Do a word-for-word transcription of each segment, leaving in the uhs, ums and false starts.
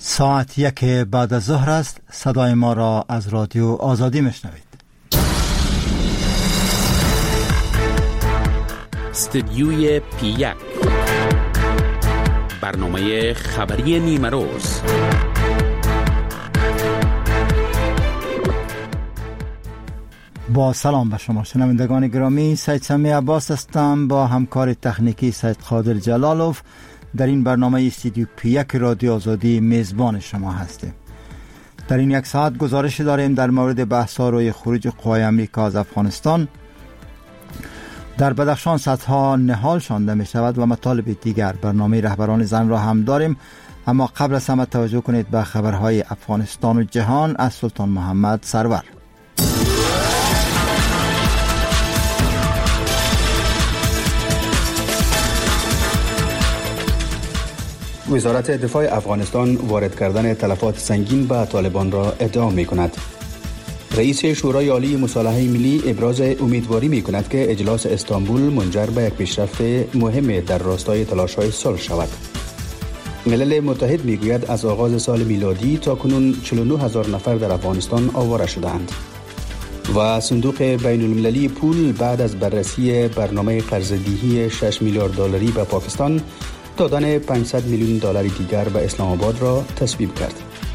ساعت یک بعد از ظهر است. صدای ما را از رادیو آزادی میشنوید. استدیوی پی یک، برنامه خبری نیمه روز. با سلام به شما شنوندگان گرامی، سید سمی عباس هستم با همکار تکنیکی سید قادر جلالوف. در این برنامه استودیو پی یک رادیو آزادی میزبان شما هستیم. در این یک ساعت گزارش داریم در مورد بحث‌ها روی خروج قوای امریکا از افغانستان. در بدخشان سدها نهال شانده می شود و مطالب دیگر. برنامه رهبران زن را هم داریم، اما قبل از همه توجه کنید به خبرهای افغانستان و جهان از سلطان محمد سرور. وزارت دفاع افغانستان وارد کردن تلفات سنگین به طالبان را ادعا می کند. رئیس شورای عالی مصالحه ملی ابراز امیدواری می کند که اجلاس استانبول منجر به یک پیشرفت مهم در راستای تلاش‌های صلح شود. ملل متحد می گوید از آغاز سال میلادی تا کنون چهل و نه هزار نفر در افغانستان آواره شدند. و صندوق بین المللی پول بعد از بررسی برنامه قرضه‌دهی شش میلیارد دلاری به پاکستان، دادن پانصد میلیون دلار دیگر به اسلام آباد را تصویب کرد.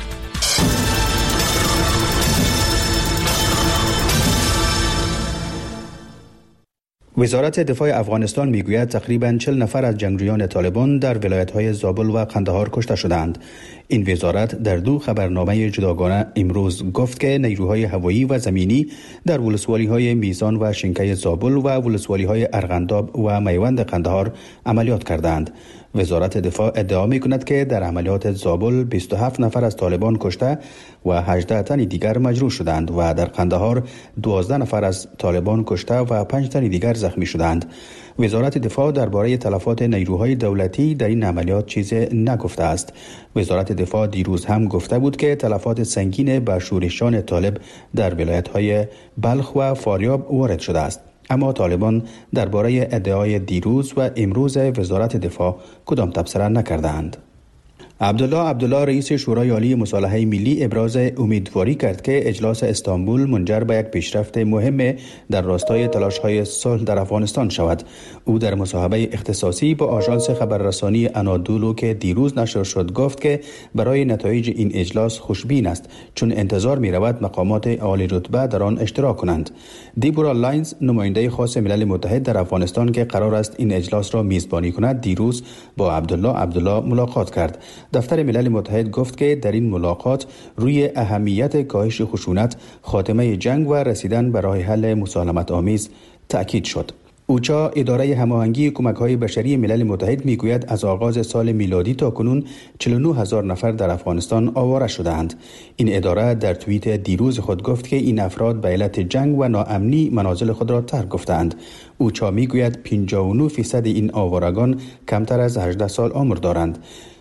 وزارت دفاع افغانستان میگوید تقریباً چهل نفر از جنگجویان طالبان در ولایت‌های زابل و قندهار کشته شدند. این وزارت در دو خبرنامه جداگانه امروز گفت که نیروهای هوایی و زمینی در ولسوالی‌های میزان و شنکه زابل و ولسوالی‌های ارغنداب و میوند قندهار عملیات کردند. وزارت دفاع ادعا می‌کند که در عملیات زابل بیست و هفت نفر از طالبان کشته و هجده تن دیگر مجروح شدند و در قندهار دوازده نفر از طالبان کشته و پنج تن دیگر زخمی شدند. وزارت دفاع درباره تلفات نیروهای دولتی در این عملیات چیزی نگفته است. وزارت دفاع دیروز هم گفته بود که تلفات سنگین به شورشیان طالب در ولایت‌های بلخ و فاریاب وارد شده است. اما طالبان درباره ادعای دیروز و امروز وزارت دفاع کدام تبصره نکردند. عبدالله عبدالله رئیس شورای عالی مصالحه ملی ابراز امیدواری کرد که اجلاس استانبول منجر به یک پیشرفت مهم در راستای تلاش‌های صلح در افغانستان شود. او در مصاحبه اختصاصی با آژانس خبررسانی انادولو که دیروز نشر شد گفت که برای نتایج این اجلاس خوشبین است، چون انتظار می‌رود مقامات عالی رتبه در آن اشتراک کنند. دیبورا لاینز، نماینده خاص ملل متحد در افغانستان که قرار است این اجلاس را میزبانی کند، دیروز با عبدالله عبدالله ملاقات کرد. دفتر ملل متحد گفت که در این ملاقات روی اهمیت کاهش خشونت، خاتمه جنگ و رسیدن به راه حل مسالمت آمیز تأکید شد. اوچا، اداره هماهنگی کمک‌های بشری ملل متحد میگوید از آغاز سال میلادی تا کنون چهل و نه هزار نفر در افغانستان آواره شدند. این اداره در توییت دیروز خود گفت که این افراد به علت جنگ و ناامنی منازل خود را ترک گفتند. اوچا میگوید پنجاه و نه درصد این آوارگان کمتر از هجده سال عمر دارند.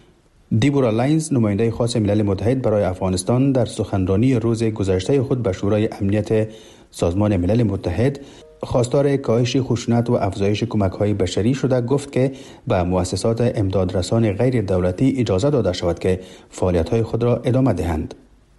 دیبورا لاینز، نماینده خاص ملل متحد برای افغانستان، در سخنرانی روز گذشته خود به شورای امنیت سازمان ملل متحد خواستار کاهش خشونت و افزایش کمک‌های بشری شده گفت که به مؤسسات امدادرسان غیر دولتی اجازه داده شود که فعالیت‌های خود را ادامه دهند.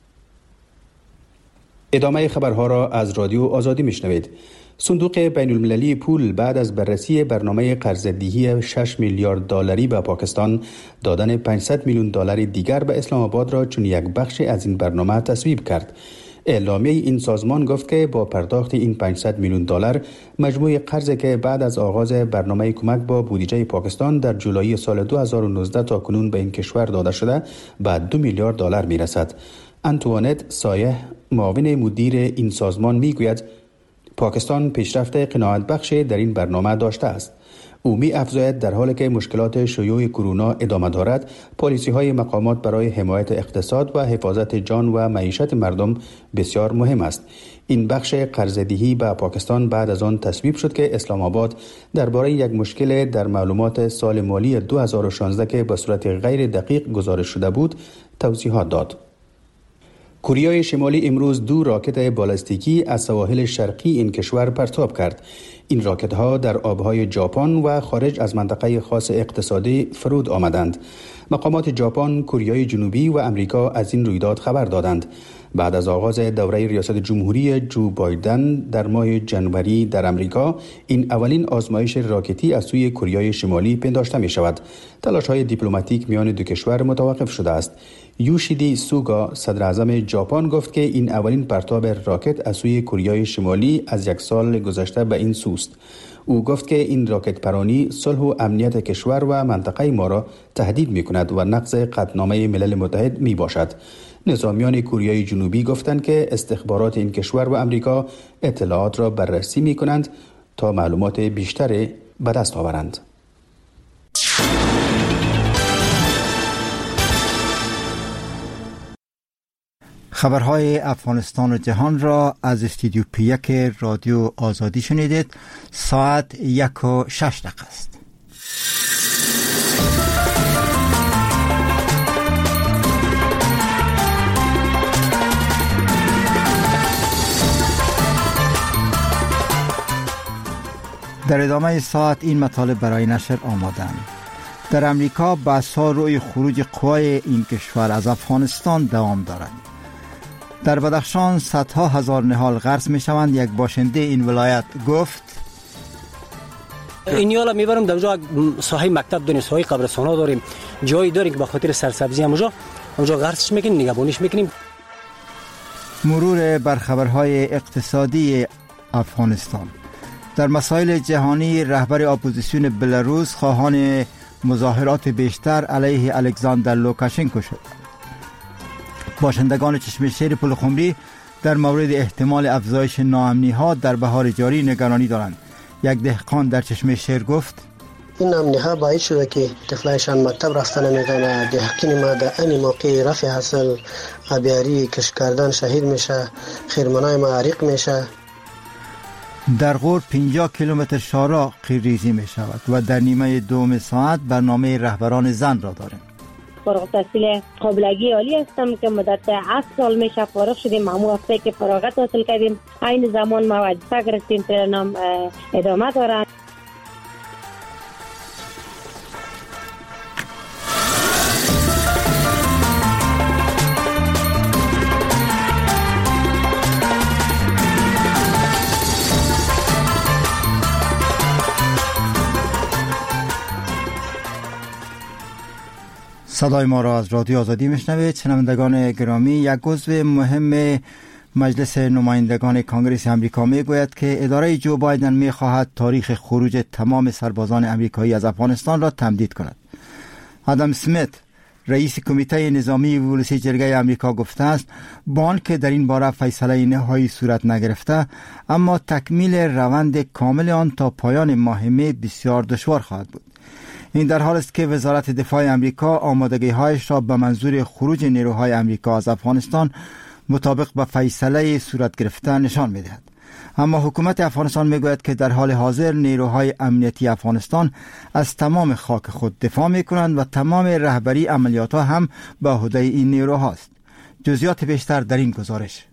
ادامه خبرها را از رادیو آزادی میشنوید. صندوق بین المللی پول بعد از بررسی برنامه قرضه‌دهی شش میلیارد دلاری به پاکستان، دادن پانصد میلیون دلار دیگر به اسلام آباد را چون یک بخش از این برنامه تصویب کرد. اعلامیه این سازمان گفت که با پرداخت این پانصد میلیون دلار، مجموع قرضی که بعد از آغاز برنامه کمک با بودجه پاکستان در جولای سال دو هزار و نوزده تا کنون به این کشور داده شده به دو میلیارد دلار میرسد. انتوانت سایه، معاون مدیر این سازمان، میگوید پاکستان پیشرفت قناعت بخش در این برنامه داشته است. او می افزاید در حالی که مشکلات شیوع کرونا ادامه دارد، پالیسی های مقامات برای حمایت اقتصاد و حفاظت جان و معیشت مردم بسیار مهم است. این بخش قرضه‌دهی به پاکستان بعد از آن تصویب شد که اسلام آباد درباره یک مشکل در معلومات سال مالی دو هزار و شانزده که به صورت غیر دقیق گزارش شده بود توضیحات داد. کره شمالی امروز دو راکت بالستیکی از سواحل شرقی این کشور پرتاب کرد. این راکت‌ها در آبهای ژاپن و خارج از منطقه خاص اقتصادی فرود آمدند. مقامات ژاپن، کوریای جنوبی و امریکا از این رویداد خبر دادند. بعد از آغاز دوره ریاست جمهوری جو بایدن در ماه جنوری در امریکا، این اولین آزمایش راکتی از سوی کوریای شمالی پنداشته می شود. تلاش‌های دیپلماتیک میان دو کشور متوقف شده است. یوشیدی سوگا، صدر اعظم ژاپن، گفت که این اولین پرتاب راکت از سوی کوریای شمالی از یک سال گذشته به این سوست. او گفت که این راکت پرانی صلح و امنیت کشور و منطقه ما را تهدید می کند و نقض قطعنامه ملل متحد می باشد. نظامیان کوریای جنوبی گفتند که استخبارات این کشور و امریکا اطلاعات را بررسی می کنند تا معلومات بیشتری به دست آورند. خبرهای افغانستان و جهان را از استودیو پی یک رادیو آزادی شنیدید. ساعت یک و شش دقیقه است. در ادامه ساعت این مطالب برای نشر آمادند. در امریکا بحث‌ها روی خروج قوای این کشور از افغانستان دوام دارد. در بدخشان صدها هزار نهال غرس می شوند. یک باشنده این ولایت گفت این یالا میبرم در اونجا ساحه مکتب داریم، ساحه قبرستانا داریم، جایی داریم که به خاطر سرسبزی اونجا اونجا غرسش میکنیم، نگهبانیش میکنیم. مرور بر خبرهای اقتصادی افغانستان. در مسائل جهانی رهبر اپوزیسیون بلاروس خواهان مظاهرات بیشتر علیه الکساندر لوکاشنکو شد. باشندگان چشمه شیر پلخمری در مورد احتمال افزایش ناامنی ها در بهار جاری نگرانی دارند. یک دهقان در چشمه شیر گفت این امنی ها باعث شده که طفلایشان مکتب رفتن نمیتونه. دهقان ما در این موقع رفع حاصل آبیاری کش کردن شهید میشه، خیرمنای ما عریق میشه. در غور پنجاه کیلومتر شارع قیریزی می شود و در نیمه دوم ساعت برنامه رهبران زن را داریم. فارغ التحصیل قابلگی عالی هستم که مدت هشت سال میشه فارغ شدیم. همون هفته که فراغت حاصل کردیم این زمان ما وظیفه گرفتیم ترنم ادامه دارم. صدای ما را از رادیو آزادی میشنوید. شنوندگان گرامی، یک عضو مهم مجلس نمایندگان کانگریس آمریکا میگوید که اداره جو بایدن میخواهد تاریخ خروج تمام سربازان آمریکایی از افغانستان را تمدید کند. آدم اسمیت، رئیس کمیته نظامی ولسی جرگه آمریکا، گفته است با آنکه در این باره فیصله نهایی صورت نگرفته، اما تکمیل روند کامل آن تا پایان ماه می بسیار دشوار خواهد بود. این در حال است که وزارت دفاع آمریکا آمادگی‌هایش را به منظور خروج نیروهای آمریکا از افغانستان مطابق با فیصله صورت گرفته نشان می‌دهد. اما حکومت افغانستان میگوید که در حال حاضر نیروهای امنیتی افغانستان از تمام خاک خود دفاع می‌کنند و تمام رهبری عملیات‌ها هم به عهده این نیروهاست. جزئیات بیشتر در این گزارش.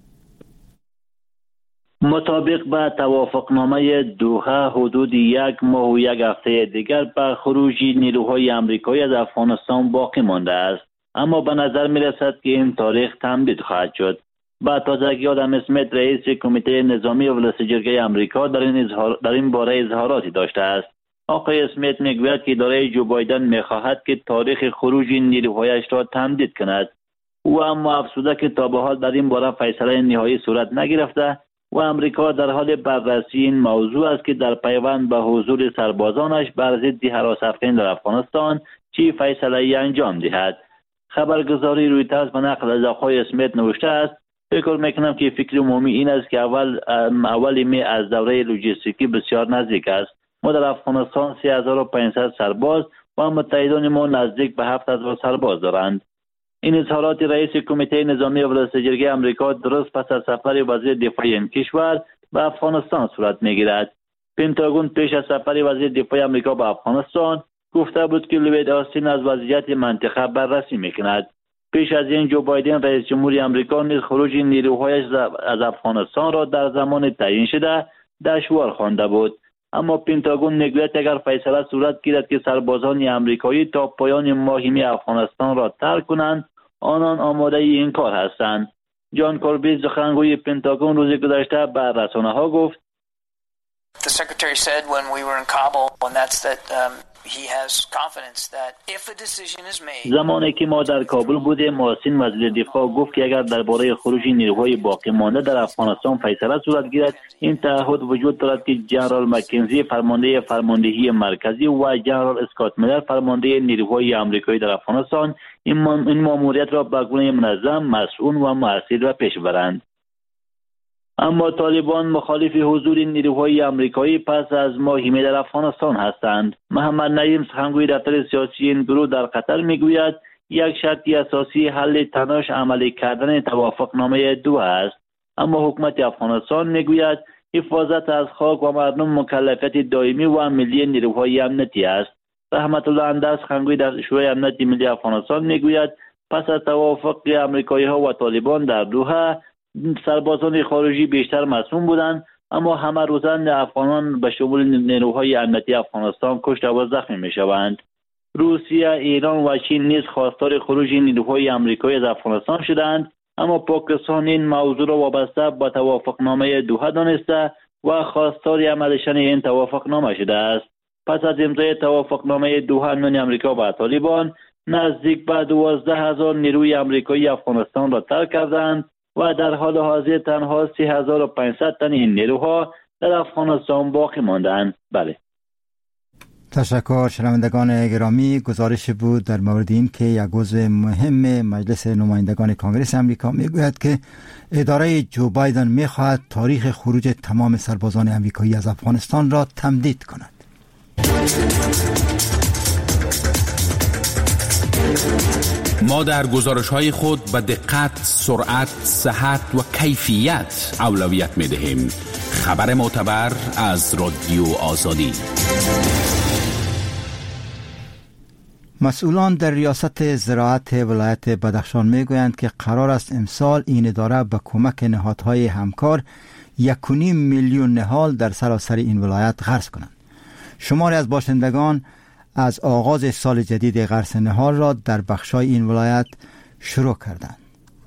مطابق با توافقنامه دوحه حدود یک ماه و یک هفته دیگر به خروج نیروهای آمریکایی از افغانستان باقی مانده است، اما به نظر می رسد که این تاریخ تمدید خواهد شد. با تازگی آدم اسمیت، رئیس کمیته نظامی ولسی جرگه آمریکا، در این اظهار در این باره اظهاراتی داشته است. آقای اسمیت میگوید که اداره جو بایدن میخواهد که تاریخ خروج نیروهایش را تمدید کند. او اما افزوده که تا به حال در این باره فیصله نهایی صورت نگرفته و امریکا در حال بررسی این موضوع است که در پیوند به حضور سربازانش بر ضد هراس افکن در افغانستان چه فیصله انجام دهد. خبرگزاری رویترز به نقل از آقای اسمیت نوشته است: فکر میکنم که فکر عمومی این است که اول اول می از دوره لوجستیکی بسیار نزدیک است. ما در افغانستان سه هزار و پانصد سرباز و متحدان ما نزدیک به هفت هزار سرباز دارند. این اظهارات رئیس کمیته نظامی ولسی جرگه آمریکا درست پس از سفر وزیر دفاع این کشور به افغانستان صورت میگیرد. پنتاگون پیش از سفر وزیر دفاع آمریکا به افغانستان گفته بود که لوید آستین از وضعیت منطقه بررسی میکند. پیش از این جو بایدن رئیس جمهوری آمریکا نیز خروج نیروهایش از افغانستان را در زمان تعیین شده دشوار خوانده بود. اما پنتاگون میگوید اگر فیصله صورت گیرد که سربازان آمریکایی تا پایان ماه می افغانستان را ترک کنند، آنان آماده این کار هستند. جان کوربی سخنگوی پنتاگون روز گذشته به رسانه‌ها گفت The secretary said when we were in Kabul, and that's that um, he has confidence that if a decision is made. زمانی که ما در کابل بودیم، محسن وزیر دفاع گفت که اگر درباره خروج نیروهای باقی مانده در افغانستان فیصله صورت گیرد، این تعهد وجود دارد که جنرال مکنزی فرمانده فرماندهی مرکزی و جنرال اسکات میلر فرمانده نیروهای آمریکایی در افغانستان این این ماموریت را به گونه منظم، مسئول و مؤثر را پیش برند. اما طالبان مخالف حضور نیروهای آمریکایی پس از ماهی می در افغانستان هستند. محمد نعیم سخنگوی دفتر سیاسی این گروه در قطر میگوید یک شرط اساسی حل تناش عملی کردن توافقنامه دوحه است. اما حکومت افغانستان میگوید حفاظت از خاک و مردم مکلفیت دائمی و ملی نیروهای امنیتی است. رحمت الله اندر سخنگوی در شورای امنیت ملی افغانستان میگوید پس از توافق آمریکایی ها و طالبان در دوحه، سربازان خارجی بیشتر مصموم بودند، اما همه روزن افغانان به شمول نیروهای امنیتی افغانستان کشته و زخمی می شوند. روسیه، ایران و چین نیز خواستار خروج نیروهای آمریکایی از افغانستان شدند، اما پاکستان این موضوع را وابسته به توافقنامه دوحه دانسته و خواستار عمل شدن این توافقنامه شده است. پس از امضای توافقنامه دوحه میان آمریکا و طالبان، نزدیک به دوازده هزار نیروی آمریکایی افغانستان را ترک کردند و در حال حاضر تنها سه هزار و پانصد تن این نیروها در افغانستان باقی ماندند. بله. تشکر شنوندگان گرامی. گزارش بود در مورد این که یک عضو مهم مجلس نمایندگان کنگره آمریکا میگوید که اداره جو بایدن میخواهد تاریخ خروج تمام سربازان آمریکایی از افغانستان را تمدید کند. ما در گزارش‌های خود به دقت، سرعت، صحت و کیفیت اولویت می‌دهیم. خبر معتبر از رادیو آزادی. مسئولان در ریاست زراعت ولایت بدخشان میگویند که قرار است امسال این اداره به کمک نهادهای همکار یک و نیم میلیون نهال در سراسر این ولایت غرس کنند. شماری از باشندگان از آغاز سال جدید غرس نهال را در بخشای این ولایت شروع کردند.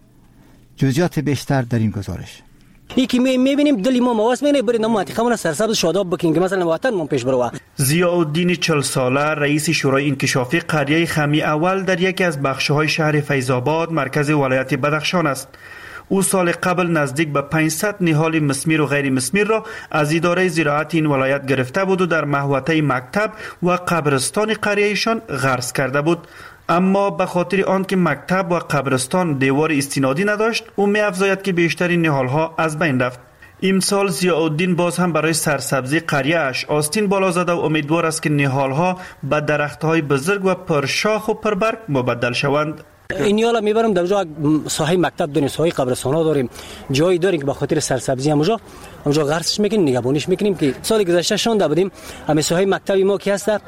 جزئیات بیشتر در این گزارش. یکی می میبینیم دلی ما مواس مینه برید نمو منطقه سرسبز شاداب بکنیم که مثلا وطن من پیش بروا. ضیاءالدین چهل ساله رئیس شورای انکشافی قریه خمی اول در یکی از بخش‌های شهر فیض‌آباد مرکز ولایت بدخشان است. او سال قبل نزدیک به پانصد نهال مسمیر و غیر مسمیر را از اداره زراعت این ولایت گرفته بود و در محوطه مکتب و قبرستان قریهشان غرس کرده بود. اما به خاطر آن که مکتب و قبرستان دیوار استنادی نداشت، او می افزاید که بیشتر نهالها از بین رفت. امسال ضیاءالدین باز هم برای سرسبزی قریه اش آستین بالا زده و امیدوار است که نهالها به درختهای بزرگ و پرشاخ و پربرگ مبدل شوند. اینیالا میبرم در جا ساحه مکتب داریم، ساحه قبرستان ها داریم، جایی داریم که به خاطر سرسبزی همونجا همونجا غرسش میکنیم، نگهبانیش میکنیم که سال گذشته شونده بودیم همه ساحه مکتبی ما که هست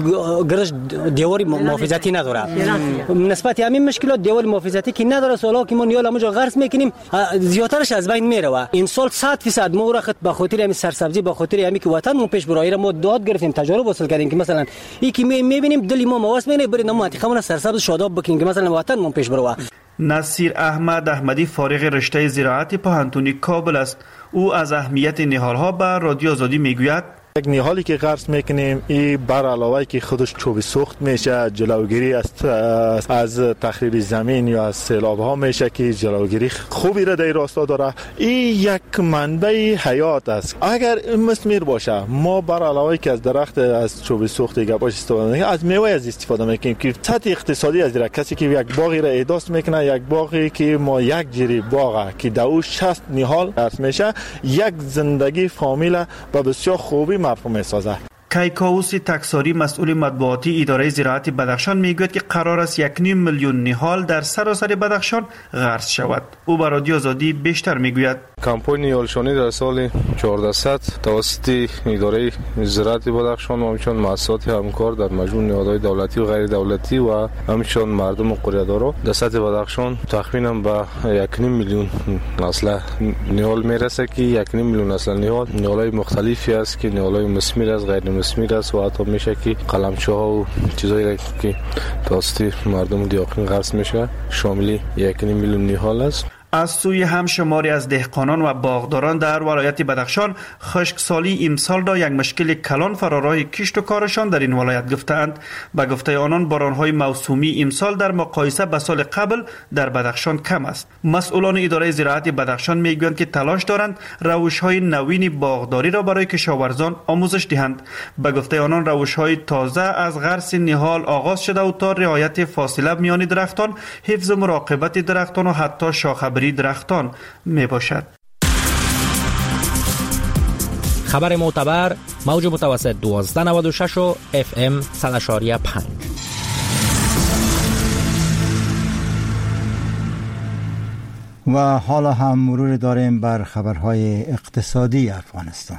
گرش دیواری محافظتی نداره. نسبت همین مشکلات دیوار محافظتی که نداره، سالا که ما نیالا همونجا غرس میکنیم زیادترش از بین میره. این سال صد درصد ما وقت به خاطر همین سرسبزی به خاطر همین که وطن پیش برای ما داد گرفتیم، تجارب حاصل کردیم که مثلا یکی میبینیم دلی ما مواس مینه برید نمو منطقه سرسبز شاداب بکنیم که مثلا وطن من پیش بروا. نصیر احمد احمدی فارغ رشته زراعت پوهنتون کابل است. او از اهمیت نهالها به رادیو آزادی میگوید یک نهالی که غرس میکنیم این بر علاوه که خودش چوب سوخت میشه، جلوگیری از از تخریب زمین یا از سیلاب ها میشه که جلوگیری خوبی را در راستا داره. این یک منبع حیات است. اگر مسمیر باشه ما بر علاوه که از درخت از چوب سوخت گباش استفاده میکنیم، از میوه از استفاده میکنیم که سطح اقتصادی از درک کسی که یک باغی را احداث میکنه، یک باغی که ما یک جری باغه که دو شصت نهال غرس میشه، یک زندگی فامیل و بسیار خوبی مفهوم میسازه. کیکاووس تکساری مسئول مطبوعاتی اداره زراعت بدخشان میگوید که قرار است یک نیم میلیون نهال در سراسر بدخشان غرس شود. او به رادیو آزادی بیشتر میگوید کمپاین نیالشانی در سال چهاردهصد توسط اداره زراعت بدخشان و همچنین مؤسسات همکار در مجموع نهادهای دولتی و غیر دولتی و همچنین مردم قریه‌دارا در سطح بدخشان تخمینا به یک میلیون نسل نهال میرسه که یک میلیون نسل نهال نهال‌های مختلفی است که نهال‌های مسمیر است، غیر مسمیر است و حتی میشه که قلمچه‌ها و چیزایی که توسط مردم دیاقین غرس میشه شامل یک میلیون نهال است. از سوی هم شماری از دهقانان و باغداران در ولایت بدخشان خشکسالی امسال را یک مشکل کلان فراراه کشت و کارشان در این ولایت گفتند. به گفته آنان بارانهای موسومی امسال در مقایسه به سال قبل در بدخشان کم است. مسئولان اداره زراعت بدخشان میگویند که تلاش دارند روش‌های نوین باغداری را برای کشاورزان آموزش دهند. به گفته آنان روش‌های تازه از غرس نهال آغاز شده و تا رعایت فاصله میان درختان، حفظ و مراقبت درختان و حتی شاخه‌بری درختان می باشد. خبر معتبر موج متوسط دوازده نود و شش و اف ام صد و پنج. و حالا هم مرور داریم بر خبرهای اقتصادی افغانستان.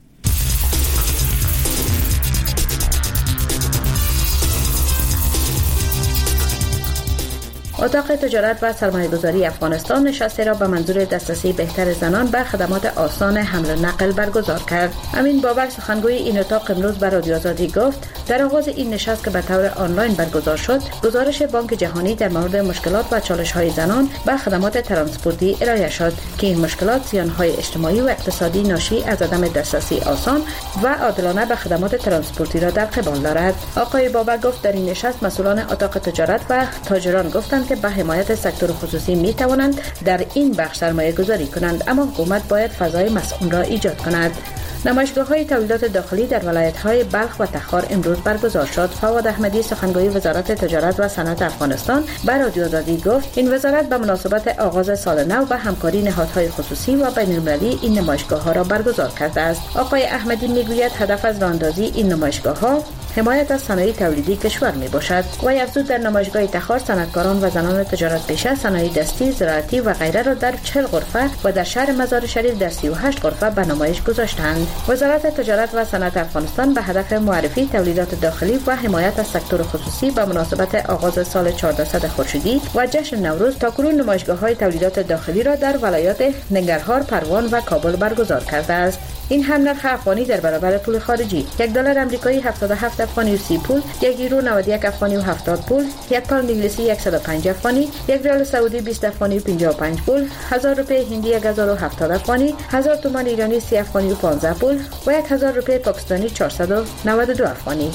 اتاق تجارت و سرمایه‌گذاری افغانستان نشستی را به منظور دسترسی بهتر زنان به خدمات آسان حمل و نقل برگزار کرد. امین بابک سخنگوی این اتاق امروز به رادیو آزادی گفت در آغاز این نشست که به طور آنلاین برگزار شد، گزارش بانک جهانی در مورد مشکلات و چالش‌های زنان به خدمات ترانسپورتی ارائه شد که این مشکلات زیان‌های اجتماعی و اقتصادی ناشی از عدم دسترسی آسان و عادلانه به خدمات ترانسپورتی را در قبال دارد. آقای بابک گفت در این نشست مسئولان اتاق تجارت و تاجران گفتند که به حمایت سکتور خصوصی می توانند در این بخش سرمایه گذاری کنند، اما حکومت باید فضای مسئول را ایجاد کند. نمایشگاه های تولیدات داخلی در ولایت های بلخ و تخار امروز برگزار شد. فواد احمدی سخنگوی وزارت تجارت و صنعت افغانستان به رادیو آزادی گفت این وزارت به مناسبت آغاز سال نو به همکاری نهادهای خصوصی و بین‌المللی این نمایشگاه ها را برگزار کرده است. آقای احمدی میگوید هدف از راه اندازی این نمایشگاه ها حمایت از صنایع تولیدی کشور می باشد. و افزود در نمایشگاه تخار صنعتکاران و زنان تجارت پیشه صنایع دستی، زراعتی و غیره را در چهل غرفه و در شهر مزار شریف در سی و هشت غرفه به نمایش گذاشتند. وزارت تجارت و صنعت افغانستان به هدف معرفی تولیدات داخلی و حمایت از سکتور خصوصی به مناسبت آغاز سال چهاردهصد خورشیدی و جشن نوروز تاکنون نمایشگاه‌های تولیدات داخلی را در ولایات ننگرهار، پروان و کابل برگزار کرده است. این هم نرخ افغانی در برابر پول خارجی: یک دلار آمریکایی هفتاد و هفت افغانی و سی پول، یک یورو نود و یک افغانی و هفتاد پول، یک پوند انگلیسی صد و پنج افغانی، یک ریال سعودی بیست افغانی و پنجاه و پنج پول، هزار روپیه هندی یک هزار و هفتاد افغانی، هزار تومان ایرانی سی افغانی و پانزده پول و یک هزار روپیه پاکستانی چهارصد و نود و دو افغانی.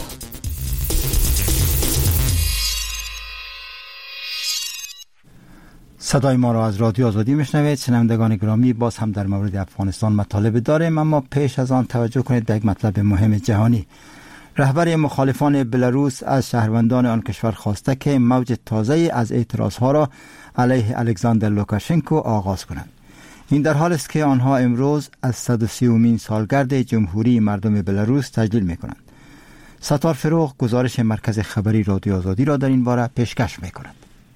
صدای ما را از رادیو آزادی میشنوید. شنوندگان گرامی، باز هم در مورد افغانستان مطالب داریم، اما پیش از آن توجه کنید به یک مطلب مهم جهانی. رهبر مخالفان بلاروس از شهروندان آن کشور خواسته که موج تازه از اعتراضها را علیه الکساندر لوکاشنکو آغاز کنند. این در حالی است که آنها امروز از صد و سیومین سالگرد جمهوری مردم بلاروس تجلیل می‌کنند. ستار فروغ گزارش مرکز خبری رادیو آزادی را در این باره پیشکش می‌کند.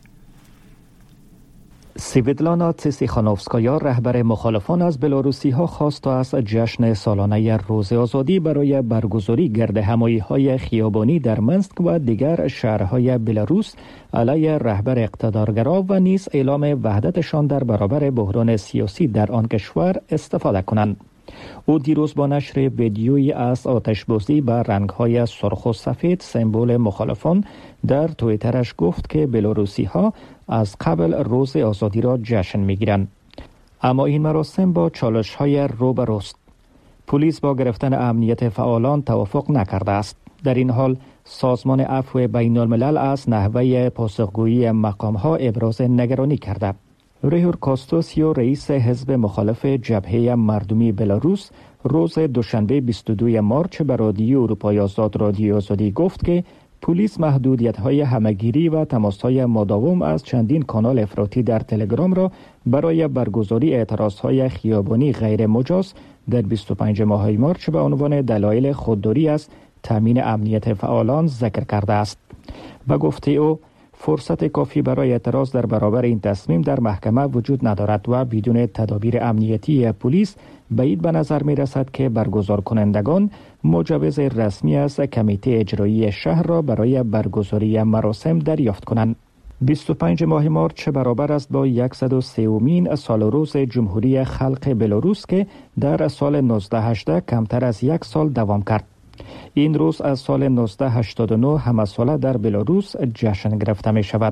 سویدلانا تیسیخانوفسکایا رهبر مخالفان از بلاروسی ها خواست تا از جشن سالانه روز آزادی برای برگزاری گرد همایی های خیابانی در منسک و دیگر شهرهای بلاروس علیه رهبر اقتدارگرا و نیز اعلام وحدتشان در برابر بحران سیاسی در آن کشور استفاده کنند. او دیروز با نشر ویدیویی از آتش‌بازی با رنگ‌های سرخ و سفید سمبل مخالفان در توییترش گفت که بلاروسی ها از قبل روز آزادی را جشن می‌گیرند، اما این مراسم با چالش‌های روبروست. پلیس با گرفتن امنیت فعالان توافق نکرده است. در این حال سازمان عفو بین الملل از نحوه پاسخگویی مقام‌ها ابراز نگرانی کرده. ریهور کاستوسیو رئیس حزب مخالف جبهه مردمی بلاروس روز دوشنبه بیست و دوم مارچ به رادیو اروپای آزاد رادیو آزادی گفت که پلیس محدودیت‌های همگیری و تماس‌های مداوم از چندین کانال افراطی در تلگرام را برای برگزاری اعتراض‌های خیابانی غیر مجاز در بیست و پنجم ماه مارچ به عنوان دلایل خودداری از تامین امنیت فعالان ذکر کرده است. و گفته او فرصت کافی برای اعتراض در برابر این تصمیم در محکمه وجود ندارد و بدون تدابیر امنیتی پلیس بعید به نظر می رسد که برگزار کنندگان مجوز رسمی از کمیته اجرایی شهر را برای برگزاری مراسم دریافت کنند. بیست و پنجم ماه مارچ برابر است با صد و سومین سال روز جمهوری خلق بلاروس که در سال نوزده هجده کمتر از یک سال دوام کرد. این روز از سال نوزده هشتاد و نه همه ساله در بلاروس جشن گرفته می شود.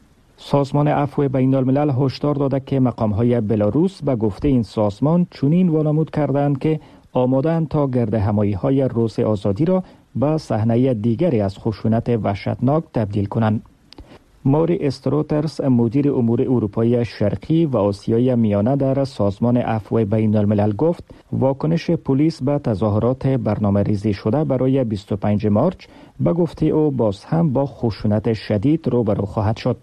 سازمان عفو بین الملل هشدار داده که مقام‌های بلاروس به گفته این سازمان چنین وانمود کردند که آماده‌اند تا گردهمایی‌های روز آزادی را به صحنه دیگری از خشونت وحشتناک تبدیل کنند. ماری استروترز مدیر امور اروپای شرقی و آسیای میانه در سازمان عفو بین الملل گفت واکنش پلیس به تظاهرات برنامه ریزی شده برای بیست و پنجم مارچ به گفته او باز هم با خشونت شدید روبرو خواهد شد.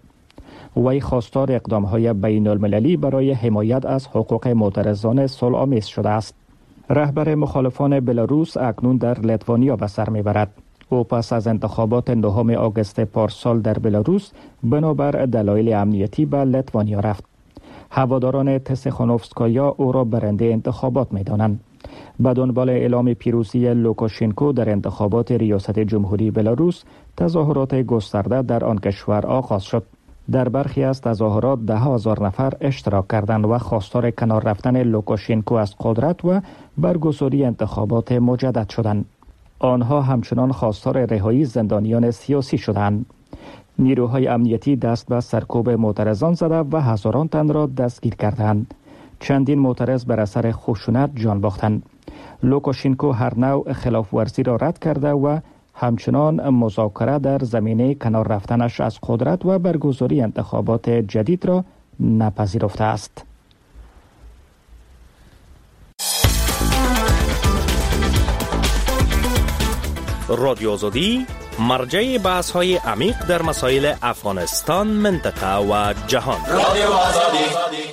وی خواستار اقدام‌های بین المللی برای حمایت از حقوق معترضان صلح‌آمیز شده است. رهبر مخالفان بلاروس اکنون در لیتوانیا به سر میبرد. او پس از انتخابات نهم آگوست پارسال در بلاروس بنابر دلایل امنیتی به لیتوانیا رفت. هواداران تسخانوفسکایا او را برنده انتخابات می‌دانند. به دنبال اعلام پیروزی لوکاشنکو در انتخابات ریاست جمهوری بلاروس، تظاهرات گسترده در آن کشور آغاز شد. در برخی از تظاهرات ده هزار نفر اشتراک کردند و خواستار کنار رفتن لوکاشنکو از قدرت و برگزاری انتخابات مجدد شدند. آنها همچنان خواستار رهایی زندانیان سیاسی شدند. نیروهای امنیتی دست به سرکوب معترضان زده و هزاران تن را دستگیر کردند. چندین معترض بر اثر خشونت جان باختند. لوکاشنکو هر نوع خلاف ورزی را رد کرده و همچنان مذاکره در زمینه کنار رفتنش از قدرت و برگزاری انتخابات جدید را نپذیرفته است. رادیو آزادی مرجع بحث های عمیق در مسائل افغانستان، منطقه و جهان. رادیو آزادی.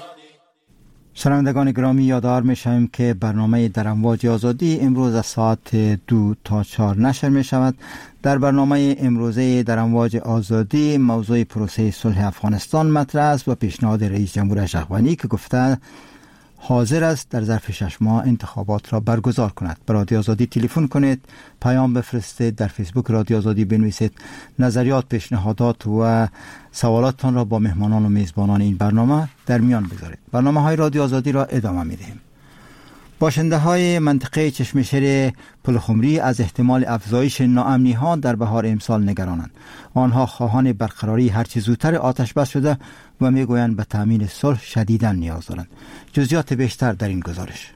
شنوندگان گرامی، یادآور می‌شویم که برنامه در امواج آزادی امروز از ساعت دو تا چهار نشر می شود. در برنامه امروزه در امواج آزادی موضوع پروسه صلح افغانستان مطرح است و پیشنهاد رئیس جمهور اشرف غنی که گفته حاضر است در ظرف شش ماه انتخابات را برگزار کند. به رادیو آزادی تلفن کنید، پیام بفرستید، در فیسبوک رادیو آزادی بنویسید، نظریات، پیشنهادات و سوالاتتان را با مهمانان و میزبانان این برنامه در میان بگذارید. برنامه های رادیو آزادی را ادامه میدهیم. باشنده های منطقه چشمشیر پلخمری از احتمال افزایش ناامنی ها در بهار امسال نگرانند. آنها خواهان برقراری هرچه زودتر آتش بس شده و میگویند به تامین صلح شدیداً نیاز دارند. جزئیات بیشتر در این گزارش.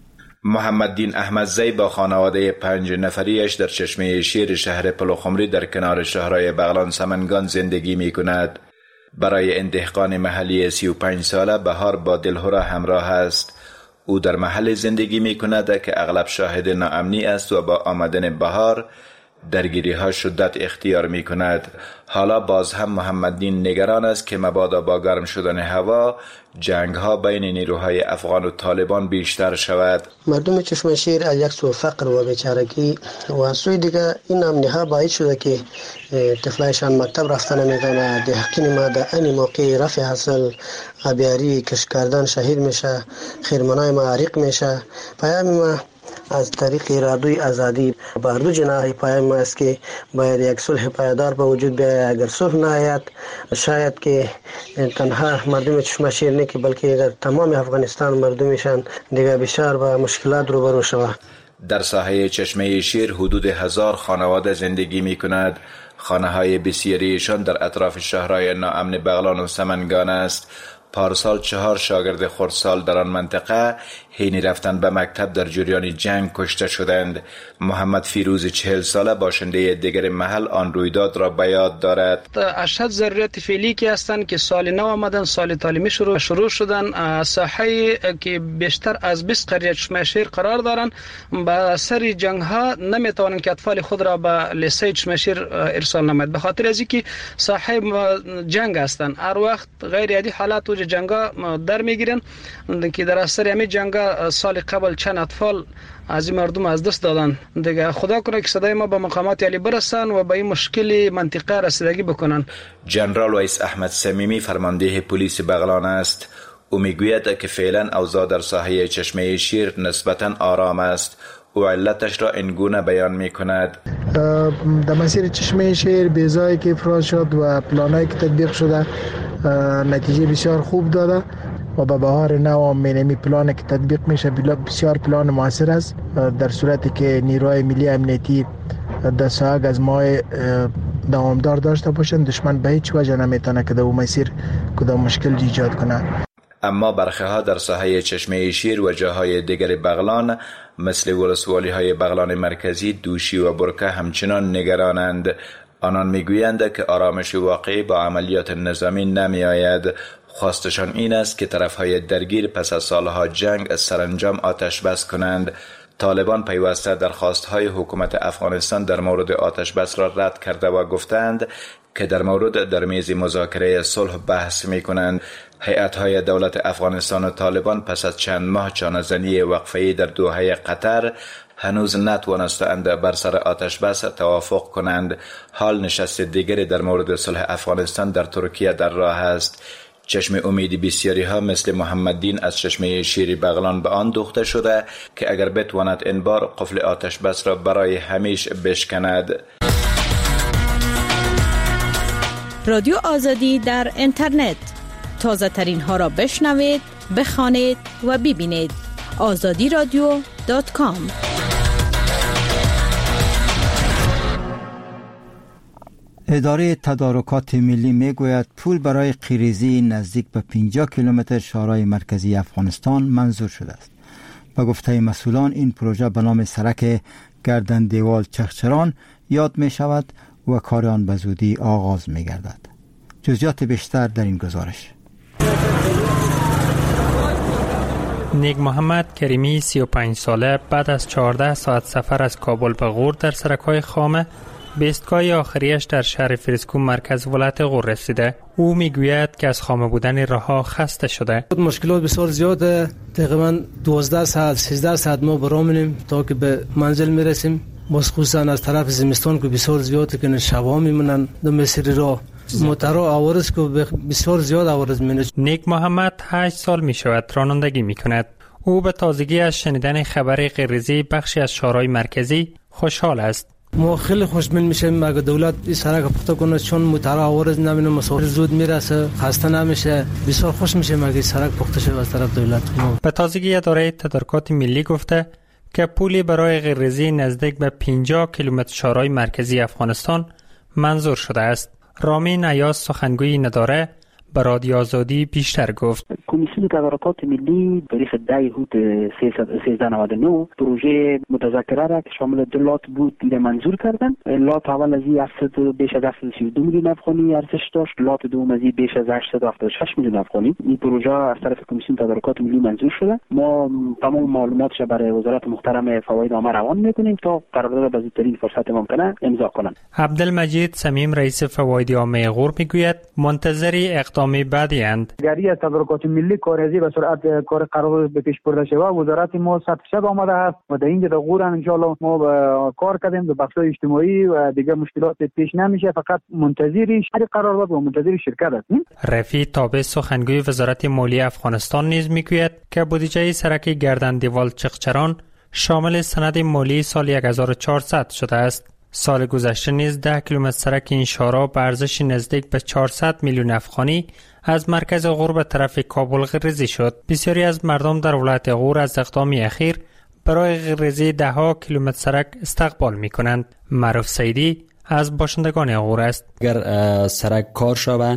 محمددین احمدزی با خانواده پنج نفریش در چشمه شیر شهر پلخمری در کنار شهرهای بغلان سمنگان زندگی می کند. برای این دهقان محلی سی و پنج ساله بهار با دلهره همراه است. او در محل زندگی می کند که اغلب شاهد ناامنی است و با آمدن بهار درگیری ها شدت اختیار می کند. حالا باز هم محمددین نگران است که مبادا با گرم شدن هوا جنگ ها بین نیروهای افغان و طالبان بیشتر شود. مردم چشمشیر از یک سو فقر و بیچارگی و از سوی دیگه این امنی ها باعث شده که طفلایشان مکتب رفتن نمیکنه. دهقین ما در این موقع رفع حاصل آبیاری کش کردن شهید میشه، خیرمنای ما عریق میشه. پیام ما از طریق رادیوی آزادی بر دو جناح پیام ما است که باید یک صلح پایدار به وجود بیاید. اگر صلح نآید شاید که تنها مردم چشمشیر نه که بلکه اگر تمام افغانستان مردمشان دیگه بسیار با مشکلات روبرو شود. در ساحه چشمه شیر حدود هزار خانواده زندگی می کند. خانه های بسیاریشان در اطراف شهرهای ناامن بغلان و سمنگان است. پارسال چهار شاگرد خردسال در آن منطقه حین رفتن به مکتب در جریان جنگ کشته شدند. محمد فیروز چهل ساله باشنده دیگر محل آن رویداد را به یاد دارد. اشد ضرورت فعلی که هستند که سال نو آمدن، سال تعلیمی شروع شروع شدن. ساحه که بیشتر از بیست قریه چشمشیر قرار دارند، با اثر جنگ ها نمیتوانند که اطفال خود را به لیسه چشمشیر ارسال نماید، به خاطر از اینکه ساحه جنگ هستند. هر وقت غیر عادی حالات مسیر جنگا در میگیرن که در اثر همین جنگا سال قبل چند اطفال از این مردم از دست دادن. دیگه خدا کنه که صدای ما به مقامات عالی برسن و به این مشکل منطقه رسیدگی بکنن. جنرال ویس احمد صمیمی فرمانده پلیس بغلان است. او میگوید که فعلا اوضاع در ساحه چشمه شیر نسبتاً آرام است. او علتش را اینگونه بیان می کند: در مسیر چشمه شیر بیزایی که افراز شد و پلانایی که تطبیق شده نتیجه بسیار خوب داده و به بهار نو مینمی پلانی که تطبیق میشه بسیار پلان موثر است، در صورتی که نیروهای ملی امنیتی دستاگ از ماه دوامدار داشته باشند دشمن به هیچ وجه نمیتونه که در اون مسیر کدام مشکل ایجاد کنه. اما برخی ها در ساحه چشمه شیر و جاهای دیگر بغلان مثل ولسوالی های بغلان مرکزی، دوشی و برکه همچنان نگرانند. آنان میگویند که آرامش واقعی با عملیات نظامی نمی آید. خواستشان این است که طرف های درگیر پس از سالها جنگ سرانجام آتش بس کنند. طالبان پیوسته درخواست‌های حکومت افغانستان در مورد آتش بس را رد کرده و گفتند که در مورد در میز مذاکره صلح بحث می‌کنند. هیئت‌های دولت افغانستان و طالبان پس از چند ماه چانه‌زنی وقفه‌ای در دوحه قطر هنوز نتوانستند بر سر آتش بس توافق کنند. حال نشست دیگری در مورد صلح افغانستان در ترکیه در راه است. چشم امید بسیاری ها مثل محمددین از چشمه شیر بغلان به آن دوخته شده که اگر بتواند این بار قفل آتش بس را برای همیشه بشکند. رادیو آزادی در اینترنت، تازه ترین ها را بشنوید، بخوانید و ببینید. آزادی رادیو دات کام. اداره تدارکات ملی میگوید پول برای خیریزی نزدیک به پنجاه کیلومتر شهرهای مرکزی افغانستان منظور شده است. به گفته مسئولان این پروژه به نام سرک گردن دیوال چغچران یاد می شود و کار آن به زودی آغاز می گردد. جزئیات بیشتر در این گزارش. نیک محمد کریمی سی و پنج ساله بعد از چهارده ساعت سفر از کابل به غور در سرک‌های خامه به ایستگاه آخریش در شهر فریسکو مرکز ولایت غور رسیده. او میگوید که از خامه بودن راه‌ها خسته شده. مشکلات بسیار زیاده. تقریبا دوازده ساعت سیزده ساعت ما برام می‌ریم تا که به منزل میرسیم. خصوصا از طرف زمستان که بسیار زیاده که شبا میمونن در مسیر راه. موترها عوارض که بسیار زیاد عوارض می‌بینه. نیک محمد هشت سال می‌شود رانندگی می‌کند. او به تازگی از شنیدن خبر غیرریزی بخشی از شهرهای مرکزی خوشحال است. ما خیلی خوشبین میشیم اگه دولت این سرک پخته کنه، چون موترها عوارض نمی‌بینه، مسافر زود میرسه، خسته نمیشه. بسیار خوش میشیم اگه سرک پخته شه از طرف دولت. به تازگی اداره تدارکات ملی گفته که پولی برای غیرریزی نزدیک به پنجاه کیلومتر شهرهای مرکزی افغانستان منظور شده است. رامین ایاز سخنگوی این اداره به رادیو آزادی بیشتر گفت. کمیسیون تدارکات ملی تاریخ ده هوت سیزده نود و نه پروژه متذکره را که شامل دو لات بود دیده منظور کردن. لات اول از این بیش از هفتصد و سی و دو میلیون افغانی ارزش داشت، لات دوم از این بیش از هشتصد و هفتاد و شش میلیون افغانی. این پروژه از طرف کمیسیون تدارکات ملی منظور شده. ما تمام معلوماتش برای وزارت محترم فواید نامه روان میکنیم تا قرارداد به زودترین فرصت ممکنه امضا کنند. عبدالمجید صمیم رئیس فواید عامه غور میگوید منتظری اقدامی بعدی اند. گری از تدارکات ملی کارریزی به سرعت کار قرار به پیش برده شود. وزارت ما صد درصد آماده است و در اینجا در غور ان شاء الله ما کار کردیم در بخش اجتماعی و دیگه مشکلات پیش نمیشه، فقط منتظری شهر قرارداد و منتظری شرکت هستیم. رفیع تابع سخنگوی وزارت مالیه افغانستان نیز میگوید که بودجه سرک گردن دیوال چغچران شامل سند مالی سال هزار و چهارصد شده است. سال گذشته نیز ده کیلومتر سرک این شهرها به ارزش نزدیک به چهارصد میلیون افغانی از مرکز غور به طرف کابل غیرریزی شد. بسیاری از مردم در ولایت غور از اقدام اخیر برای غیرریزی ده ها کیلومتر سرک استقبال می کنند. معروف سیدی از باشندگان غور است. اگر سرک کار شود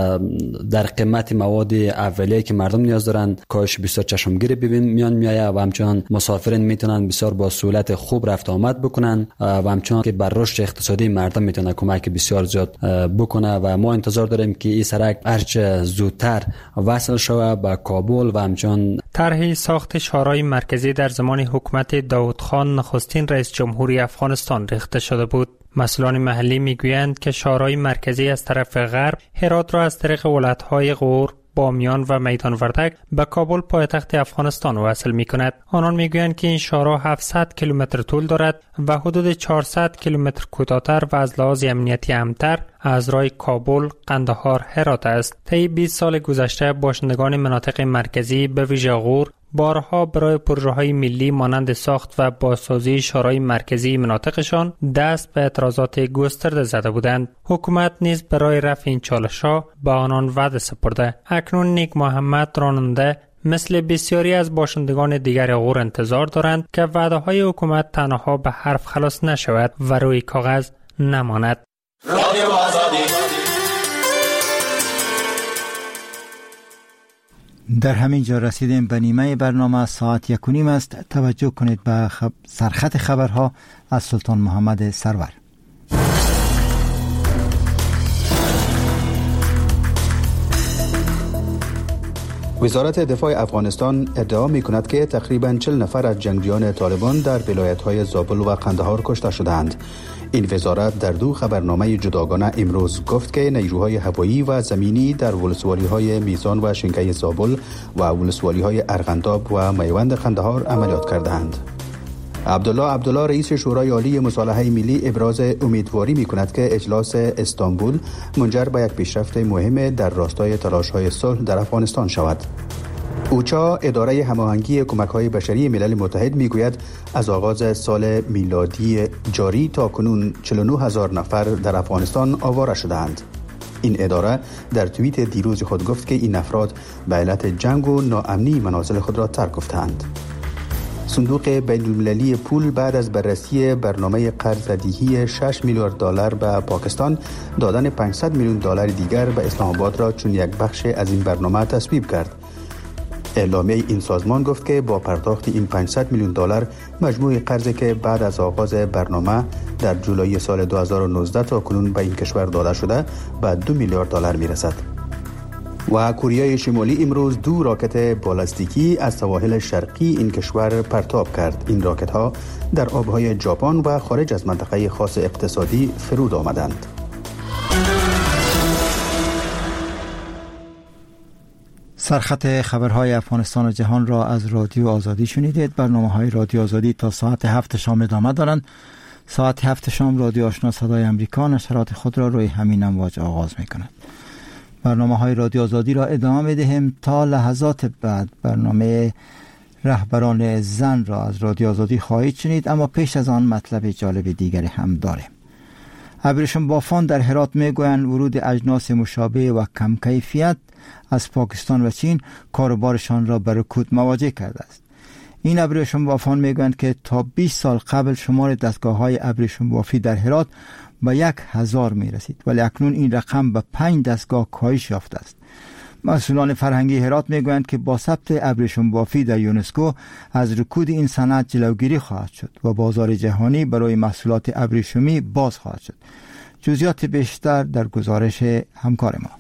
در قیمت مواد اولیه که مردم نیاز دارند کاش بسیار چشمگیر ببین میان میآید و همچنان مسافرین میتونن بسیار با سهولت خوب رفت آمد بکنن و همچنان که بر رشد اقتصادی مردم میتونه کمک بسیار زیاد بکنه و ما انتظار داریم که این سرک هرچه زودتر وصل شود به کابل و همچنان. طرح ساخت شهرهای مرکزی در زمان حکومت داود خان نخستین رئیس جمهوری افغانستان ریخته شده بود. مسئولان محلی میگویند که شهرهای مرکزی از طرف غرب هرات را از طریق ولایت‌های غور، بامیان و میدان وردک به کابل پایتخت افغانستان وصل می کند. آنان می گویند که این شهرها هفتصد کیلومتر طول دارد و حدود چهارصد کیلومتر کوتاه‌تر و از لحاظ امنیتی امن‌تر از راه کابل، قندهار، هرات است. طی بیست سال گذشته باشندگان مناطق مرکزی به ویژه غور بارها برای پروژه‌های ملی مانند ساخت و بازسازی شهرهای مرکزی مناطقشان دست به اعتراضات گسترده زده بودند. حکومت نیز برای رفع این چالش‌ها به آنان وعده سپرده. اکنون نیک محمد راننده مثل بسیاری از باشندگان دیگر غور انتظار دارند که وعده‌های حکومت تنها به حرف خلاص نشود و روی کاغذ نماند. رادیو آزادی. در همین جا رسیدیم به نیمه برنامه. ساعت یک و نیم است. توجه کنید به خب... سرخط خبرها از سلطان محمد سرور. وزارت دفاع افغانستان ادعا می کند که تقریباً چهل نفر از جنگجویان طالبان در ولایت‌های زابل و قندهار کشته شدند. این وزارت در دو خبرنامه جداگانه امروز گفت که نیروهای هوایی و زمینی در ولسوالی‌های میزان و شنگه زابل و ولسوالی‌های ارغنداب و میوند قندهار عملیات کردند. عبدالله عبدالله رئیس شورای عالی مصالحه ملی ابراز امیدواری می کند که اجلاس استانبول منجر به یک پیشرفت مهم در راستای تلاش‌های صلح در افغانستان شود. اوچا اداره هماهنگی کمک‌های بشری ملل متحد میگوید از آغاز سال میلادی جاری تا کنون چهل و نه هزار نفر در افغانستان آواره شدند. این اداره در توییت دیروز خود گفت که این افراد به علت جنگ و ناامنی منازل خود را ترک گفتند. صندوق بین‌المللی پول بعد از بررسی برنامه قرض‌دهی شش میلیارد دلار به پاکستان دادن پانصد میلیون دلار دیگر به اسلام آباد را چون یک بخش از این برنامه تصویب کرد. اعلامیه این سازمان گفت که با پرداخت این پانصد میلیون دلار مجموع قرضی که بعد از آغاز برنامه در جولای سال دو هزار و نوزده تا کنون به این کشور داده شده به دو میلیارد دلار میرسد. و کره شمالی امروز دو راکت بالستیکی از سواحل شرقی این کشور پرتاب کرد. این راکت ها در آبهای ژاپن و خارج از منطقه خاص اقتصادی فرود آمدند. سرخط خبرهای افغانستان و جهان را از رادیو آزادی شنیدید. برنامه های رادیو آزادی تا ساعت هفت شام ادامه دارند. ساعت هفت شام رادیو آشنا صدای امریکا نشرات خود را روی همین امواج آغاز می کند. برنامه های رادیو آزادی را ادامه می دهیم تا لحظات بعد. برنامه رهبران زن را از رادیو آزادی خواهید شنید، اما پیش از آن مطلب جالب دیگری هم داریم. ابریشم بافان در هرات می گویند ورود اجناس مشابه و کم کیفیت از پاکستان و چین کاروبارشان را به رکود مواجه کرده است. این ابریشم بافان می گویند که تا بیست سال قبل شمار دستگاه های ابریشم بافی در هرات به یک هزار می رسید، ولی اکنون این رقم به پنج دستگاه کاهش یافته است. مسئولان فرهنگی هرات می گویند که با ثبت ابریشم بافی در یونسکو از رکود این صنعت جلوگیری خواهد شد و بازار جهانی برای محصولات ابریشمی باز خواهد شد. جزئیات بیشتر در گزارش همکار ما.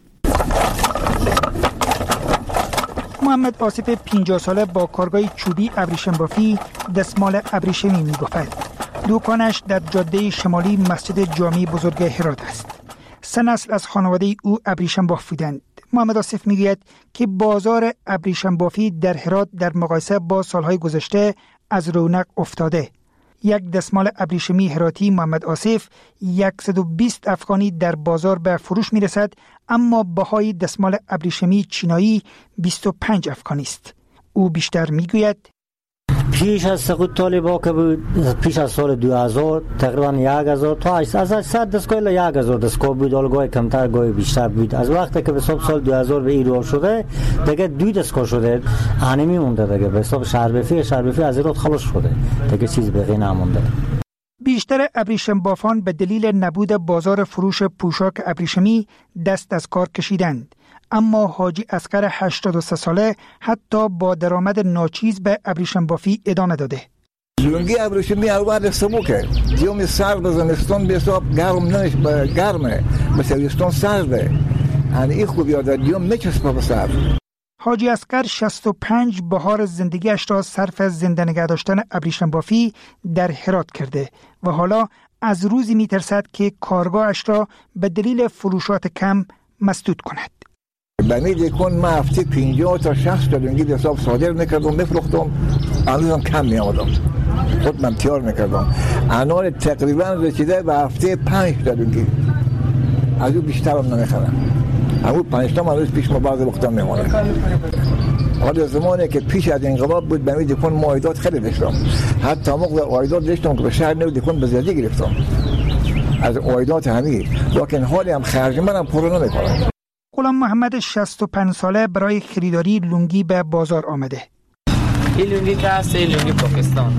محمد آصف پنجاه ساله با کارگاه چوبی ابریشم بافی دستمال ابریشمی می گفت. دکانش در جاده شمالی مسجد جامع بزرگ هرات است. سه نسل از خانواده او ابریشم باف بودند. محمد آصف میگوید که بازار ابریشم بافی در هرات در مقایسه با سالهای گذشته از رونق افتاده. یک دستمال ابریشمی هراتی محمد آصف صد و بیست افغانی در بازار به فروش میرسد، اما بهای دستمال ابریشمی چینایی بیست و پنج افغانی است. او بیشتر میگوید پیش از سقوط طالبا که بود، پیش از سال دو هزار تقریبا یک هزار تا هشتصد دستگاه الی یک هزار دستگاه بود، حالا گاهی کمتر گاهی بیشتر بود. از وقتی که به حساب سال دو هزار به ایران شده دیگه دو دستگاه شده، انمی مونده دیگه. به حساب شهربفی شهربفی از ایران خلاص شده دیگه، چیز بقیه نمونده. بیشتر ابریشم بافان به دلیل نبود بازار فروش پوشاک ابریشمی دست از کار کشیدند، اما حاجی اصغر هشتاد و سه ساله حتی با درآمد ناچیز به ابریشم بافی ادامه داده. لنگی ابریشمی اول سبکه، دیوم سرد زمستان به حساب گرم نمیشه، گرمه مثل زمستان سرده، یعنی این خوبی داره، دیوم نچسبه به سرد. حاجی اصغر شصت و پنج بهار زندگیش را صرف زنده نگه داشتن ابریشم بافی در هرات کرده و حالا از روزی میترسد که کارگاهش را به دلیل فروشات کم مسدود کند. بمید کن من هفته پنجاه تا شصت تا لنگی حساب صادر میکردم میفروختم، الان کم میآمدم خود من تیار میکردم. الان تقریبا رسیده به هفته پنج تا لنگی، از اون بیشتر هم نمیخرم. همون پنج تا من روز پیش ما بعض وقتا میمونه. حالا زمانی که پیش از انقلاب بود بمید کن مایدات خیلی داشتم، حتی موقع آیدات داشتم که به شهر نو دیکن به زیادی گرفتم از آیدات همی، لیکن حالی هم خرج منم پرو نمیکنم. غلام محمد شصت و پنج ساله برای خریداری لنگی به بازار آمده. این لنگی که هست این لنگی پاکستان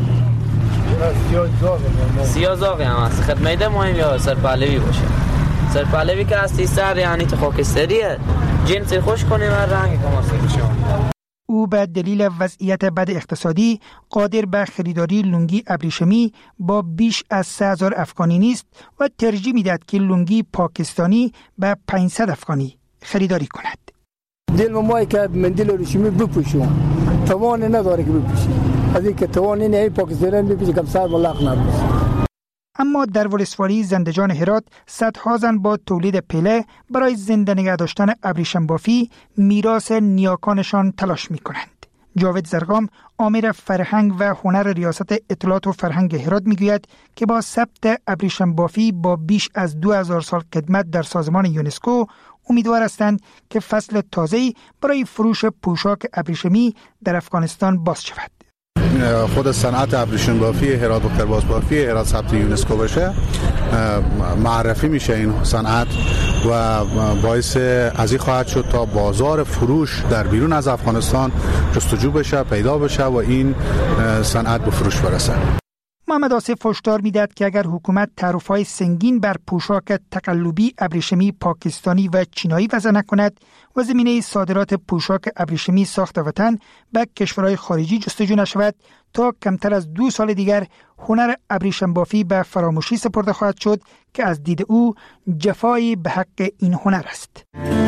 سیاه زاغی هم هست، خدمت مهم یا سر پهلوی باشه. سر پهلوی که هستی سر یعنی تو خاکستریه، جنس خوش کنیم و رنگ کماسه. او به دلیل وضعیت بد اقتصادی قادر به خریداری لنگی ابریشمی با بیش از سه هزار افغانی نیست و ترجیح میدهد که لنگی پاکستانی به پانصد افغانی خریداری کند. دل مایی که مندیل ابریشمی بپوشم توان نداره که بپوشم، از اینکه توان نه پاکستانی بپوشم کم سر بلاق نمیشه. اما در ولسوالی زندجان هرات صدها زن با تولید پله برای زنده نگه داشتن ابریشم بافی میراث نیاکانشان تلاش می کنند. جاوید زرگام آمر فرهنگ و هنر ریاست اطلاعات و فرهنگ هرات می گوید که با ثبت ابریشم بافی با بیش از دو هزار سال خدمت در سازمان یونسکو امیدوار هستند که فصل تازه‌ای برای فروش پوشاک ابریشمی در افغانستان باز شود. خود صنعت ابریشم بافی هرات و کرباس بافی هرات ثبت یونسکو بشه، معرفی میشه این صنعت و باعث ازی خواهد شد تا بازار فروش در بیرون از افغانستان جستجو بشه، پیدا بشه و این صنعت به فروش برسه. محمد آصف هشدار میدهد که اگر حکومت تعرفه‌های سنگین بر پوشاک تقلبی ابریشمی پاکستانی و چینایی وضع نکند و زمینه صادرات پوشاک ابریشمی ساخت وطن به کشورهای خارجی جستجو نشود، تا کمتر از دو سال دیگر هنر ابریشم بافی به فراموشی سپرده خواهد شد که از دید او جفایی به حق این هنر است.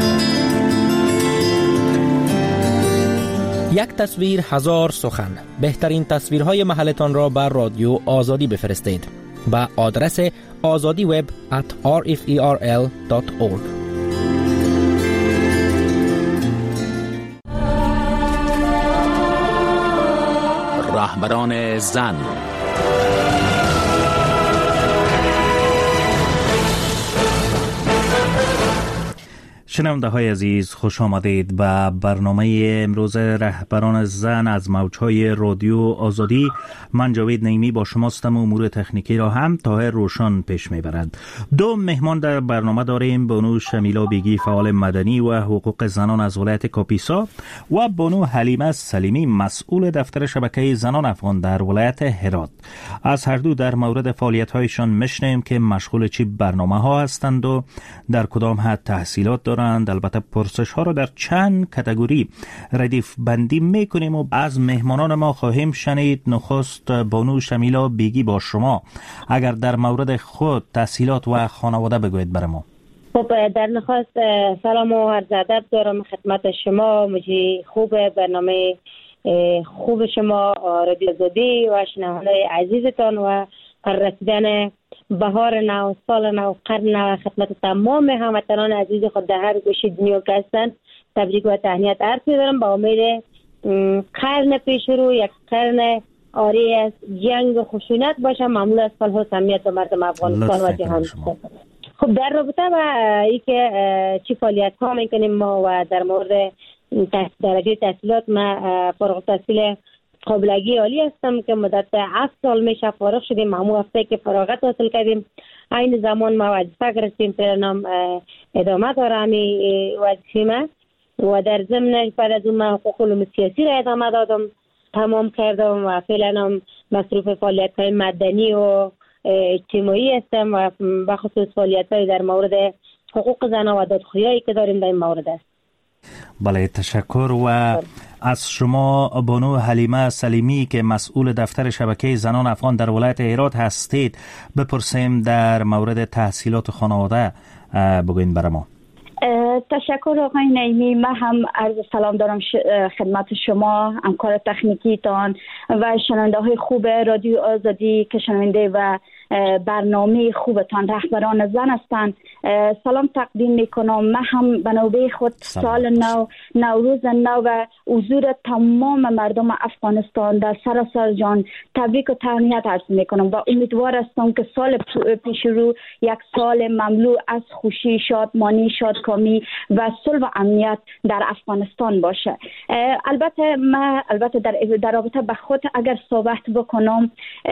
یک تصویر هزار سخن. بهترین تصویرهای محلتان را بر رادیو آزادی بفرستید به آدرس آزادی وب ات آر اف ای آر ال دات اورگ. رهبران زن. شنونده های عزیز، خوش آمدید به برنامه امروز رهبران زن از موجهای رادیو آزادی. من جاوید نعیمی با شماستم. امور تکنیکی را هم طاهر روشن پیش میبرد. دو مهمان در برنامه داریم: بانو شمیلا بیگی، فعال مدنی و حقوق زنان از ولایت کاپیسا، و بانو حلیمه سلیمی، مسئول دفتر شبکه زنان افغان در ولایت هرات. از هر دو در مورد فعالیت هایشان میشنویم که مشغول چی برنامه ها هستند و در کدام حد تحصیلات دارند. البته پرسش ها رو در چند کاتگوری ردیف بندی میکنیم و از مهمانان ما خواهیم شنید. نخست بانو شمیلا بیگی با شما، اگر در مورد خود، تحصیلات و خانواده بگوید برای ما. خب در نخست سلام و عرض ادب دارم خدمت شما، مجری خوب برنامه خوب شما رادیو آزادی و شنوندگان عزیزتان و رسیدن بهار نو، سال نو، قرن نو خدمت تمام هموطنان عزیز خود در هر گوشه دنیا که هستند تبریک و تهنیت عرض می‌دارم. با امید قرن پیش رو یک قرن آری از جنگ و خشونت باشه، ممنون از صلح و صمیمیت مردم افغانستان و جهان. خب در رابطه با اینکه چی فعالیت ها میکنیم ما و در مورد درجه تحصیلات، ما فارغ التحصیل قابلگی عالی هستم که مدت هفت سال میشه فارغ شدیم. همون هفته که فراغت حاصل کردیم این زمان ما وظیفه گرفتیم، فعلا ادامه دارم وظیفه ما و در ضمن بعد از اون من حقوق علوم سیاسی را ادامه دادم، تمام کردم و فعلا هم مصروف فعالیت های مدنی و اجتماعی هستم و بخصوص فعالیت های در مورد حقوق زنان و دادخواهی که داریم در این مورد است. بله، تشکر. و از شما بانو حلیمه سلیمی که مسئول دفتر شبکه زنان افغان در ولایت هرات هستید بپرسیم در مورد تحصیلات خانواده بگوین برای ما. تشکر آقای نعیمی. من هم عرض سلام دارم خدمت شما، همکار تکنیکیتان و شنونده های خوب رادیو آزادی که شنونده و برنامه خوبتان رهبران زن هستند. سلام تقدیم میکنم. من هم به نوبه خود سال نو، نوروز نو و حضور تمام مردم افغانستان در سراسر جان تبریک و تهنیت عرض میکنم و امیدوار هستم که سال پیش رو یک سال مملو از خوشی، شادمانی، شادکامی و صلح و امنیت در افغانستان باشه. البته من البته در در رابطه به خود اگر صحبت بکنم،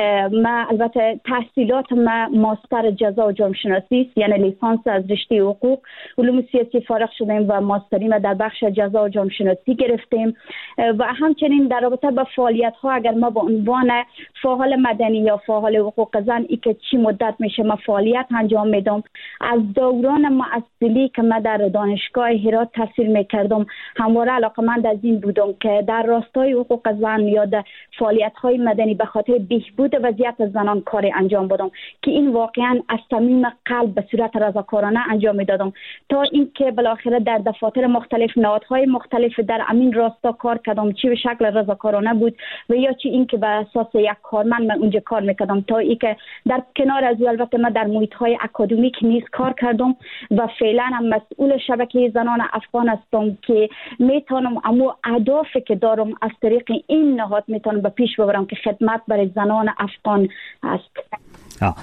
من البته تحصیلات من ماستر جزا و جرم شناسی است، یعنی لیسانس از رشته حقوق علوم سیاسی فارغ شدیم و ماستری ما در بخش جزا و جرم شناسی گرفتیم و همچنین در رابطه با فعالیت ها اگر ما با عنوان فعال مدنی یا فعال حقوق زن ای که چی مدت میشه ما فعالیت انجام میدم، از دوران معسلی که من در دانشگاه هرات تحصیل میکردم همواره علاقه‌مند از این بودم که در راستای حقوق زن یا در فعالیت های مدنی به خاطر بهبود وضعیت زنان کار انجام بدم که این واقعا از صمیم قلب به صورت رضاکارانه انجام میدادم تا اینکه بالاخره در دفاتر مختلف، نهادهای مختلف در امین راستا کار کردم، چی به شکل رضاکارانه بود و یا چی اینکه به اساس یک کارمند من اونجا کار میکردم تا اینکه در کنار از البته من در محیط های اکادمیک نیز کار کردم و فعلا هم مسئول شبکه زنان افغان هستم که میتونم اما اهدافی که دارم از طریق این نهاد میتونم به پیش ببرم که خدمت برای زنان افغان است. آه.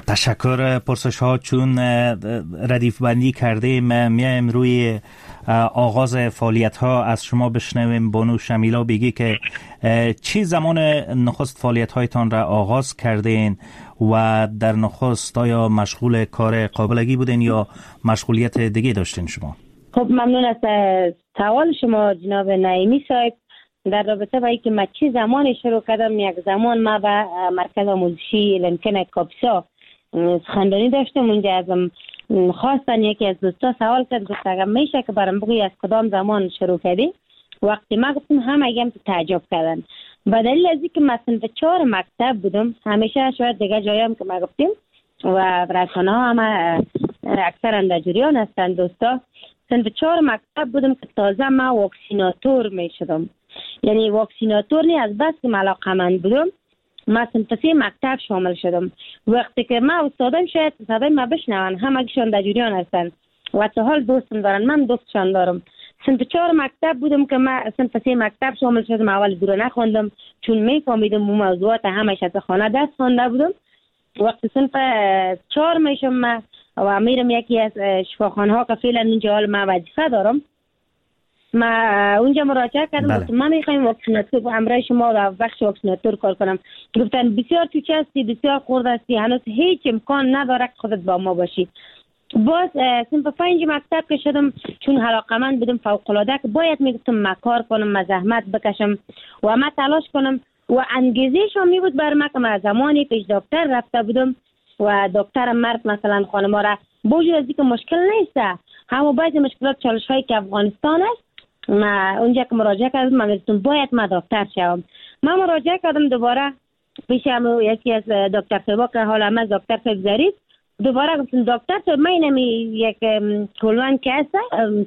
تشکر. پرسش ها چون ردیف بندی کردیم، میایم روی آغاز فعالیت ها. از شما بشنویم بانو شمیلا بگی که چی زمان نخست فعالیت هایتان را آغاز کردین و در نخست آیا مشغول کار قابلگی بودین یا مشغولیت دیگه داشتین شما؟ خب ممنون از سوال شما جناب نعیمی صاحب. در رابطه با اینکه من چی زمانی شروع کردم، یک زمان ما به مرکز آموزشی لنکن کاپسا سخنرانی داشتم. اونجا ازم خواستن، یکی از دوستا سوال کرد، گفت اگر میشه که برام بگویی از کدام زمان شروع کردی؟ وقتی ما گفتم همه هم تعجب کردن. به دلیل از اینکه من صنف چهار مکتب بودم، همیشه شاید دیگه جایی هم که ما گفتیم و رسانه ها هم اکثرا در جریان هستن دوستا، صنف چهار مکتب بودم که تازه ما واکسیناتور می شدم. یعنی واکسیناتور نی از بس که علاقه‌مند بودم ما صنف سه مکتب شامل شدم. وقتی که ما استادم شاید صدای ما بشنون، همگیشون در جریان هستن و تا حال دوستم دارن، من دوستشان دارم. صنف چهار مکتب بودم که ما صنف سه مکتب شامل شدم. اول دور نخوندم چون میفهمیدم موضوعات همش از خانه دست خوانده بودم. وقتی صنف چهار میشم ما و میرم یکی از شفاخانه ها که فعلا اونجا حال ما وظیفه دارم، ما اونجا مراجعه کردم. گفتم من میخوایم واکسیناتور با امرای شما در بخش واکسیناتور کار کنم. گفتن بسیار توچه هستی، بسیار خرد هستی، هنوز هیچ امکان نداره که خودت با ما باشی. باز صنف پنج مکتب که شدم، چون علاقه‌مند بودم فوق العاده که باید میگفتم من کار کنم، من زحمت بکشم و من تلاش کنم و انگیزه شامی بود بر من که من زمانی پیش دکتر رفته بودم و دکتر مرد مثلا خانم را بوجود از اینکه مشکل نیست، همه بعضی مشکلات چالش هایی که افغانستان است، ما اونجا که مراجعه کردم من گفتم باید من دکتر شوم. من مراجعه کردم دوباره پیش هم یکی از دکتر صاحبا که حالا من دکتر صاحب ظریف، دوباره گفتم دکتر صاحب من اینم یک کلوان که هست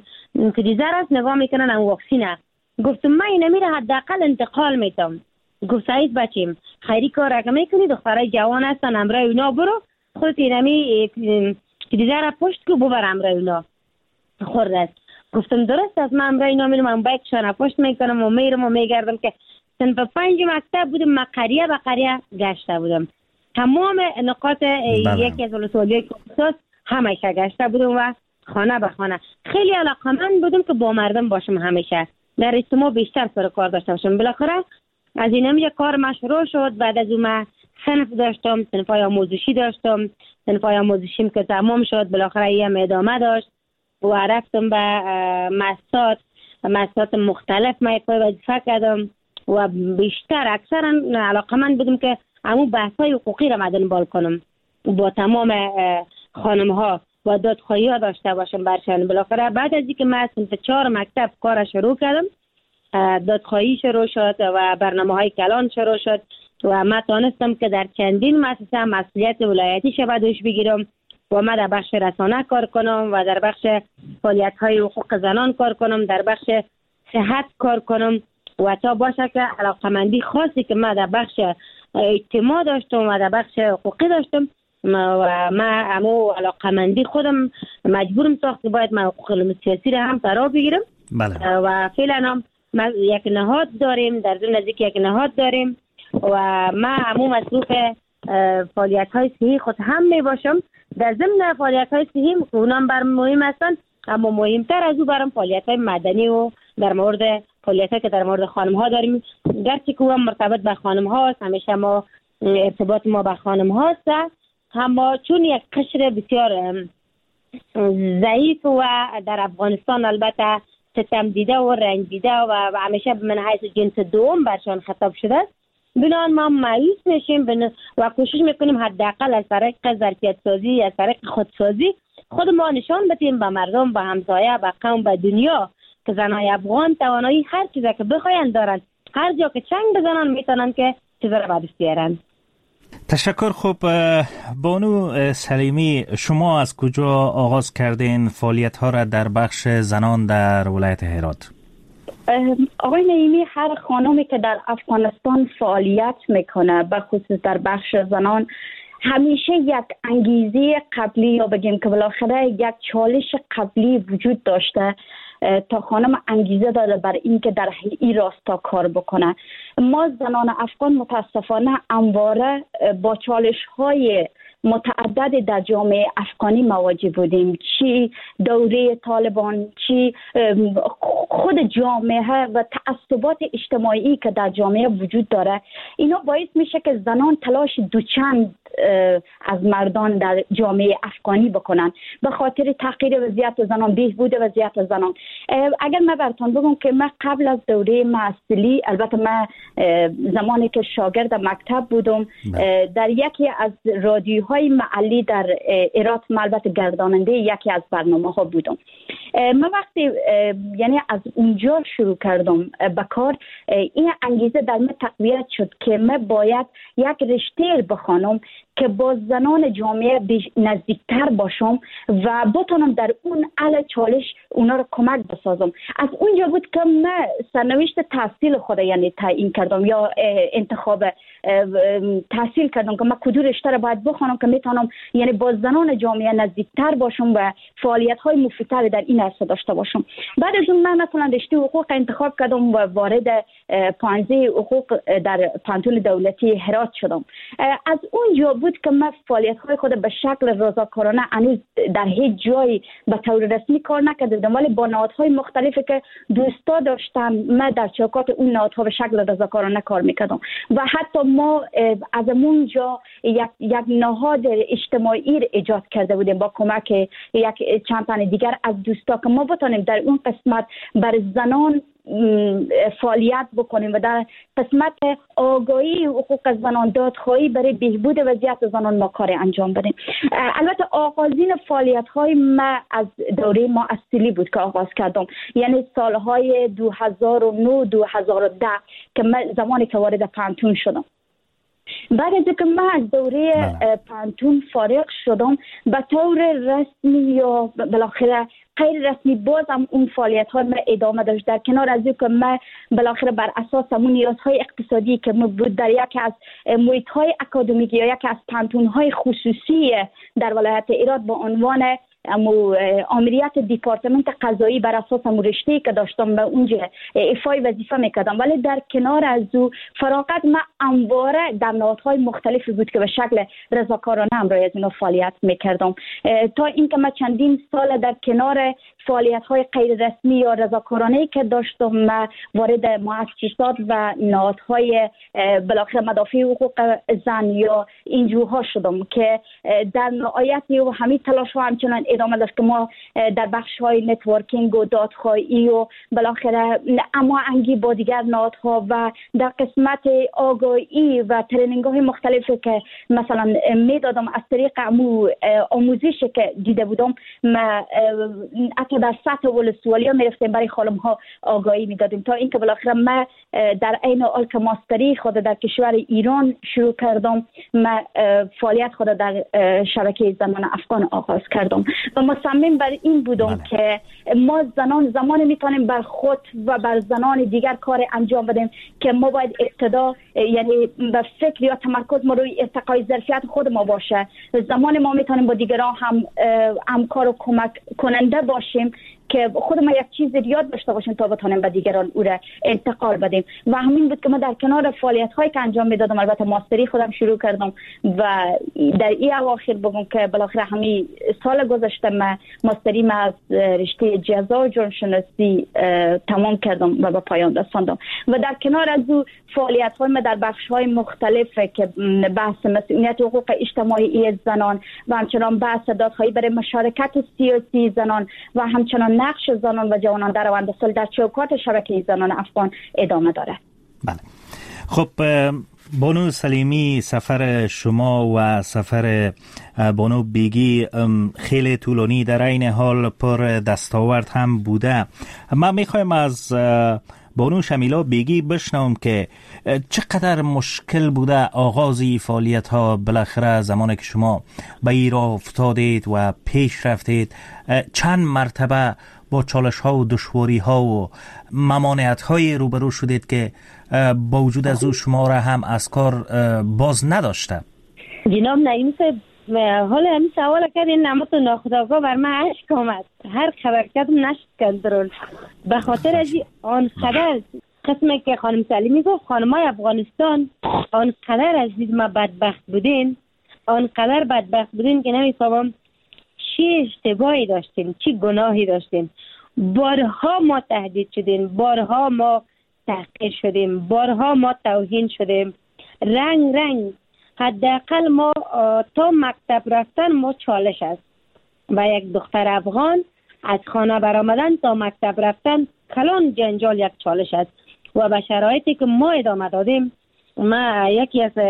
که دیزر است نگاه میکنن هم واکسینه. گفتم من اینم را حداقل انتقال میتم. گفت سعید بچیم خیری کار اگه میکنی، دخترای جوان هستن امرای اونا برو، خودت اینمی که دیزر پشت که ببر امرای اونا خورد است. گفتم درست است، من امرای اینا میرم، من بایکشان پشت میکنم و میرم و میگردم که صنف پنج مکتب بودم، من قریه به قریه گشته بودم، تمام نقاط یکی از ولسوالیای کاپسا همیشه گشته بودم و خانه به خانه. خیلی علاقه‌مند بودم که با مردم باشم، همیشه در اجتماع بیشتر سر کار داشته باشم. بالاخره از این همیشه کار ما شروع شد. بعد از اون صنف داشتم، صنفای آموزشی داشتم، صنفای آموزشیم که تمام شد بالاخره هم ادامه داشت و رفتم به مؤسسات مؤسسات مختلف ما یک وظیفه کردم و بیشتر اکثرا علاقه‌مند بودم که همون بحث‌های حقوقی را دنبال کنم، با تمام خانم‌ها و دادخواهی‌ها داشته باشم برشان. بالاخره بعد از اینکه من صنف چهار مکتب کار شروع کردم، دادخواهی شروع شد و برنامه‌های کلان شروع شد و من تانستم که در چندین مؤسسه مسئولیت ولایتی شب دوش بگیرم و من در بخش رسانه کار کنم و در بخش فعالیت‌های حقوق زنان کار کنم، در بخش صحت کار کنم و تا باشه که علاقمندی خاصی که من در بخش اجتماع داشتم و در بخش حقوقی داشتم و من امو علاقمندی خودم مجبورم ساخت که باید من حقوق سیاسی را هم فرا بگیرم. بله. و فعلا هم یک نهاد داریم، در ضمن نزدیک یک نهاد داریم و من همو مصروف فعالیت های صحی خود هم می باشم. در ضمن فعالیت های صحی اونم برام مهم هستند، اما مهمتر از او برام فعالیت های مدنی و در مورد فعالیت که در مورد خانم ها داریم، گرچه که هم مرتبط به خانم هاست، همیشه ما ارتباط ما به خانم هاست، اما چون یک قشر بسیار ضعیف و در افغانستان البته ستم دیده و رنج دیده و همیشه من حیث جنس دوم برشان خطاب شده است، بنابراین ما مایوس میشیم و کوشش میکنیم حداقل از طریق ظرفیت سازی، از طریق خودسازی خود ما نشان بدیم به مردم، به همسایه، به قوم، به دنیا که زنای افغان توانایی هر چیزی که بخواین دارن، هر جا که چنگ بزنن میتونن که چیزا رو بعدش بیارن. تشکر. خوب بانو سلیمی، شما از کجا آغاز کردین فعالیت ها را در بخش زنان در ولایت هرات؟ آقای نعیمی، هر خانمی که در افغانستان فعالیت میکنه به خصوص در بخش زنان همیشه یک انگیزه قبلی یا بگیم که بالاخره یک چالش قبلی وجود داشته تا خانم انگیزه داره بر این که در این راستا کار بکنه. ما زنان افغان متاسفانه همواره با چالش های متعدد در جامعه افغانی مواجه بودیم، چی دوره طالبان، چی خود جامعه و تعصبات اجتماعی که در جامعه وجود داره، اینا باعث میشه که زنان تلاش دوچند از مردان در جامعه افغانی بکنن به خاطر تحقیر وضعیت زنان، بهبود وضعیت زنان. اگر من براتون بگم که من قبل از دوره معسلی، البته من زمانی که شاگرد مکتب بودم در یکی از رادیوهای محلی در هرات، البته گرداننده یکی از برنامه ها بودم. من وقتی یعنی از اونجا شروع کردم به کار، این انگیزه در من تقویت شد که من باید یک رشته بخوانم که با زنان جامعه نزدیکتر باشم و بتونم در اون علا چالش اونا رو کمک بسازم. از اونجا بود که من سرنوشت تحصیل خود یعنی تعیین کردم یا انتخاب تحصیل کردم که من کدوم رشته رو باید بخوانم که میتونم یعنی با زنان جامعه نزدیکتر باشم و فعالیت های مفیدتر در این عرصه داشته باشم. بعد از اون من مثلا رشته حقوق انتخاب کردم و وارد پانزده حقوق در پانتون دولتی هرات شدم. از اونجا بود که من فعالیت های خود به شکل رضاکارانه هنوز در هیچ جایی به طور رسمی کار نکردم، ولی با نهادهای مختلفی که دوستا داشتم من در چوکات اون نهادها به شکل رضاکارانه کار میکردم و حتی ما از اونجا یک یک نهاد اجتماعی ایجاد کرده بودیم با کمک یک چند تن دیگر از دوستا که ما بتونیم در اون قسمت بر زنان فعالیت بکنیم و در قسمت آگاهی حقوق زنان، دادخواهی برای بهبود وضعیت زنان ما کار انجام بدیم. البته آغازین فعالیت های ما از دوره معسلی بود که آغاز کردم، یعنی سالهای دو هزار و نه دو هزار و ده که من زمانی که وارد پانتون شدم. بعد از که من از دوره پانتون فارغ شدم به طور رسمی یا بالاخره غیر رسمی بازم اون فعالیت ها من ادامه داشت، در کنار از این که من بالاخره بر اساس اون نیازهای اقتصادی که بود در یکی از محیط های اکادمیک یا یکی از پانتون های خصوصی در ولایت هرات با عنوان امو آمریت دیپارتمنت قضایی بر اساس امو رشته‌ای که داشتم به اونجا ایفای وظیفه میکردم، ولی در کنار از او فراغت من انواره در نهادهای مختلفی بود که به شکل رضاکارانه همراه از اینا فعالیت میکردم تا اینکه من چندین سال در کنار فعالیت های غیر رسمی یا رضاکارانه‌ای که داشتم من وارد مؤسسات و نهادهای بالاخره مدافع حقوق زن یا اینجوها شدم که در نهایت و همین تلاش ها همچنان ادامه داشت که ما در بخش های نتورکینگ و دادخواهی و بالاخره اما انگی با دیگر نهادها و در قسمت آگاهی و ترینینگ های مختلفی که مثلا میدادم از طریق امو آموزش که دیده بودم ما حتی در سطح ولسوالی میرفتیم برای خانم ها آگاهی میدادیم تا اینکه بالاخره ما در عین حال که ماستری خود در کشور ایران شروع کردم، ما فعالیت خود در شبکه زنان افغان آغاز کردم و مصمم بر این بودم بله. که ما زنان زمان میتونیم بر خود و بر زنان دیگر کار انجام بدیم که ما باید ابتدا یعنی به فکر یا تمرکز ما روی ارتقای ظرفیت خود ما باشه. زمان ما میتونیم با دیگران هم همکار و کمک کننده باشیم که خود ما یک چیز یاد داشته باشیم تا بتونیم به دیگران او را انتقال بدیم و همین بود که ما در کنار فعالیت هایی که انجام میدادم البته ماستری خودم شروع کردم و در این اواخر بگم که بالاخره همین سال گذشته ما ماستری ما از رشته جزا و جرمشناسی تمام کردم و به پایان رساندم و در کنار از او فعالیت های ما در بخش های مختلف که بحث مسئولیت حقوق اجتماعی زنان و همچنان بحث دادخواهی برای مشارکت سیاسی زنان و همچنان نقش زنان و جوانان در روند صلح در چوکات شبکه زنان افغان ادامه داره. بله. خب بانو سلیمی، سفر شما و سفر بانو بیگی خیلی طولانی در این حال پر دستاورد هم بوده. من میخوایم از بانو شمیلا بیگی بشنوم که چقدر مشکل بوده آغازی فعالیت ها، بالاخره زمانی که شما به این راه افتادید و پیش رفتید چند مرتبه با چالش ها و دشواری ها و ممانعت های روبرو شدید که با وجود از او شما را هم از کار باز نداشته؟ جناب نعیم صاحب، حالا همین سوال کردین نمت ناخودآگاه بر من عشق آمد. هر خبر کردم نشد کنترل به خاطر از آن قدر قسمی که خانم سلیمی گفت خانمای افغانستان آنقدر از دید ما بدبخت بودین، آنقدر بدبخت بودین که نمیفهمم چی اشتباهی داشتیم، چی گناهی داشتیم. بارها ما تهدید شدیم، بارها ما تحقیر شدیم، بارها ما توهین شدیم، رنگ رنگ. حداقل ما تا مکتب رفتن ما چالش است و یک دختر افغان از خانه برآمدن تا مکتب رفتن کلان جنجال یک چالش است و به شرایطی که ما ادامه دادیم. ما یکی از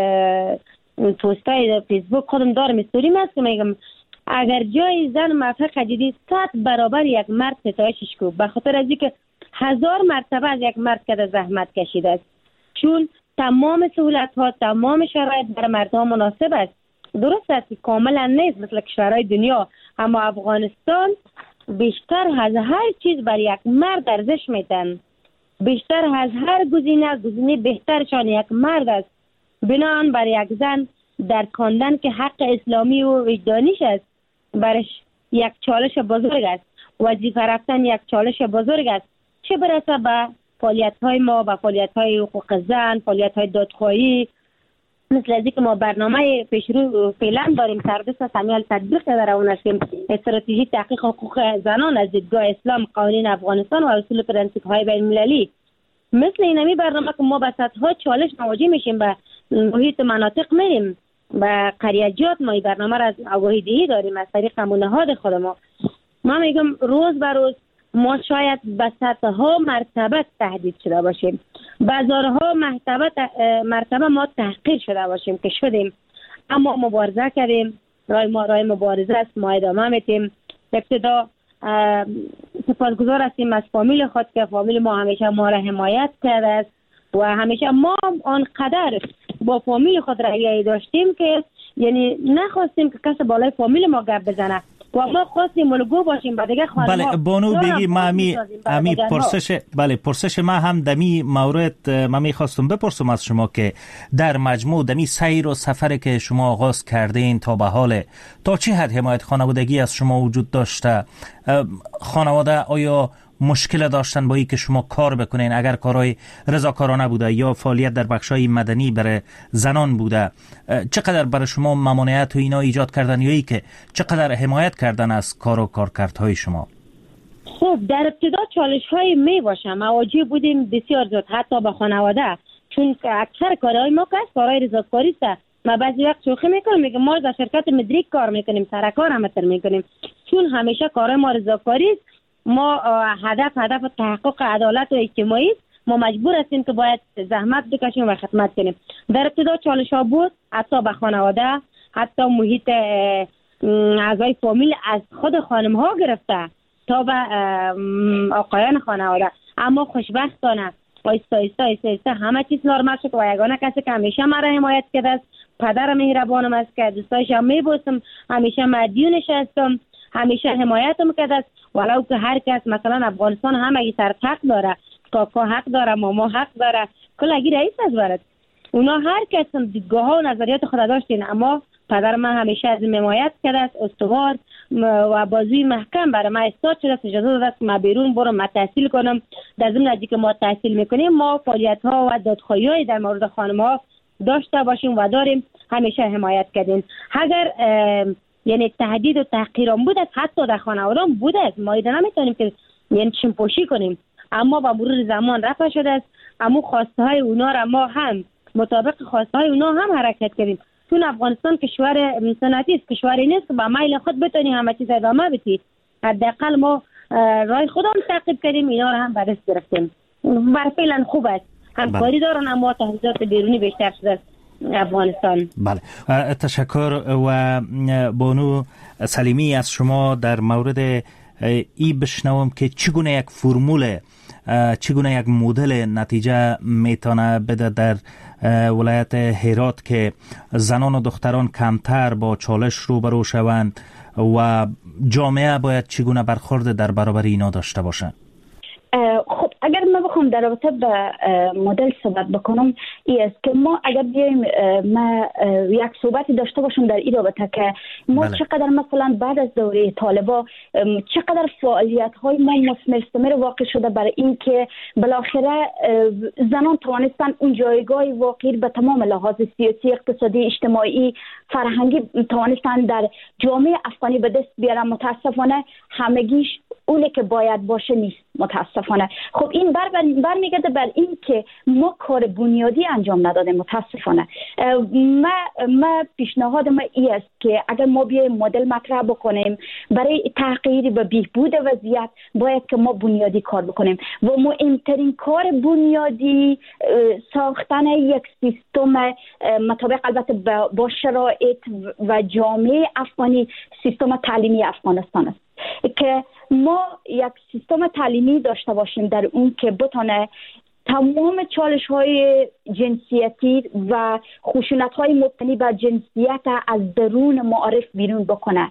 پستای فیسبوک خودم دارم استوریم است که میگم اگر جای زن موفق دیدی صد برابر یک مرد ستایشش کو، به خاطر از اینکه هزار مرتبه از یک مرد که زحمت کشیده است، چون تمام سهولت ها تمام شرایط بر مردم مناسب است. درست است که کاملا نیست مثل کشورهای دنیا، اما افغانستان بیشتر از هر چیز بر یک مرد ارزش میدن، بیشتر از هر گزینه گزینه بهترشان یک مرد است. بنان بر یک زن در کاندن که حق اسلامی و وجدانیش است برش یک چالش بزرگ است، وظیفه رفتن یک چالش بزرگ است، چه برسه به فعالیت های ما، به فعالیت های حقوق زن، فعالیت های دادخواهی، مثل از که ما برنامه پیشرو فعلا داریم سردست سمیال تطبیق در اون هستیم، استراتژی تحقیق حقوق زنان از دیدگاه اسلام، قوانین افغانستان و اصول پرنسیپ های بین المللی. مثل اینمی برنامه که ما به صدها چالش مواجه میشیم، به محیط مناطق میریم، به قریجات ما این برنامه را از آگاهی دهی داریم از طریق نهاد خود ما. ما میگم روز به روز ما شاید به صدها مرتبه تهدید شده باشیم، بازارها مرتبه مرتبه ما تحقیر شده باشیم که شدیم، اما مبارزه کردیم. رای ما رای مبارزه است، ما ادامه میتیم. ابتدا سپاسگزار هستیم از فامیل خود که فامیل ما همیشه ما را حمایت کرده است و همیشه ما آنقدر با فامیل خود رویه داشتیم که یعنی نخواستیم که کس بالای فامیل ما گپ بزنه و ما خواستیم الگو باشیم با دیگه خانم‌ها. بله بانو بگی ما امی امی پرسش بله پرسش ما هم دمی مورد ما میخواستم بپرسم از شما که در مجموع دمی سیر و سفری که شما آغاز کردین تا به حال تا چه حد حمایت خانوادگی از شما وجود داشته؟ خانواده آیا مشکل داشتن با این که شما کار بکنین اگر کارهای رضاکارانه بوده یا فعالیت در بخشای مدنی برای زنان بوده؟ چقدر برای شما ممانعت و اینا ایجاد کردن یا ای که چقدر حمایت کردن از کار و کارکردهای شما؟ خب در ابتدا چالش های می باشه، مواجه بودیم بسیار زیاد حتی با خانواده، چون اکثر کارهای ما که کارهای رضاکاری است. ما بعضی وقت شوخی میکنیم میگم ما در شرکت مدریک کار میکنیم، سرکار هم تر میکنیم، چون همیشه کارهای ما رضاکاری است. ما هدف هدف تحقق عدالت و اجتماعی، ما مجبور هستیم که باید زحمت بکشیم و خدمت کنیم. در ابتدا چالش ها بود، حتی به خانواده، حتی محیط اعضای فامیل از خود خانم ها گرفته تا به آقایان خانواده، اما خوشبختانه آیسته آیسته آیسته همه چیز نرمال شد و یگانه کسی که همیشه مرا حمایت کرده است پدر مهربانم است که دوستایش هم میبوسم، همیشه مدیونش هستم، همیشه حمایتم کرده، ولو که هر کس مثلا افغانستان همه سر حق داره، کاکا حق داره، ماما حق داره، کل اگه رئیس از برد اونا هر کس دیدگاه ها و نظریات خود داشتین، اما پدر من همیشه از حمایت کرده است، استوار و بازوی محکم برای من استاد شده است، اجازه داده است که من بیرون برم من تحصیل کنم. در ضمن که ما تحصیل میکنیم ما فعالیت ها و دادخواهی های در مورد خانم ها داشته باشیم و داریم، همیشه حمایت کردیم. اگر یعنی تهدید و تحقیرام بود است، حتی در خانواده‌ام بود است، ما ایده نمیتونیم که یعنی چشم پوشی کنیم، اما با مرور زمان رفع شده است. اما خواسته های اونا را ما هم مطابق خواسته های اونا هم حرکت کردیم، چون افغانستان کشور صنعتی است، کشوری نیست که با میل خود بتونی همه چیز ادامه بدی. حداقل ما راه خودمون تعقیب کردیم، اینا را هم بررسی گرفتیم. بر فعلا خوب است، همکاری دارن، اما تهدیدات بیرونی بیشتر شده افغانستان. بله، تشکر. و بانو سلیمی از شما در مورد ای بشنوم که چگونه یک فرمول، چگونه یک مدل نتیجه میتونه بده در ولایت هرات که زنان و دختران کمتر با چالش روبرو شوند و جامعه باید چگونه برخورد در برابر اینا داشته باشند. خب اگر ما بخوام در رابطه به مدل صحبت بکنم، این است که ما اگر بیایم ما یک صحبتی داشته باشم در این رابطه که ما بله. چقدر مثلا بعد از دوره طالبا چقدر فعالیت های ما مستمر واقع شده برای این که بالاخره زنان توانستن اون جایگاه واقعی به تمام لحاظ سیاسی، اقتصادی، اجتماعی، فرهنگی توانستن در جامعه افغانی به دست بیارن. متاسفانه همگیش اونه که باید باشه نیست متاسفانه. خب این بر بر میگرده بر این که ما کار بنیادی انجام ندادیم متاسفانه. ما ما پیشنهاد ما این است که اگر ما بیایم مدل مطرح بکنیم برای تغییر به بهبود وضعیت، باید که ما بنیادی کار بکنیم و مهمترین کار بنیادی ساختن یک سیستم مطابق البته با شرایط و جامعه افغانی، سیستم تعلیمی افغانستان است که ما یک سیستم تعلیمی داشته باشیم در اون که بتونه تمام چالش های جنسیتی و خشونت های مبتنی بر جنسیت از درون معارف بیرون بکنه.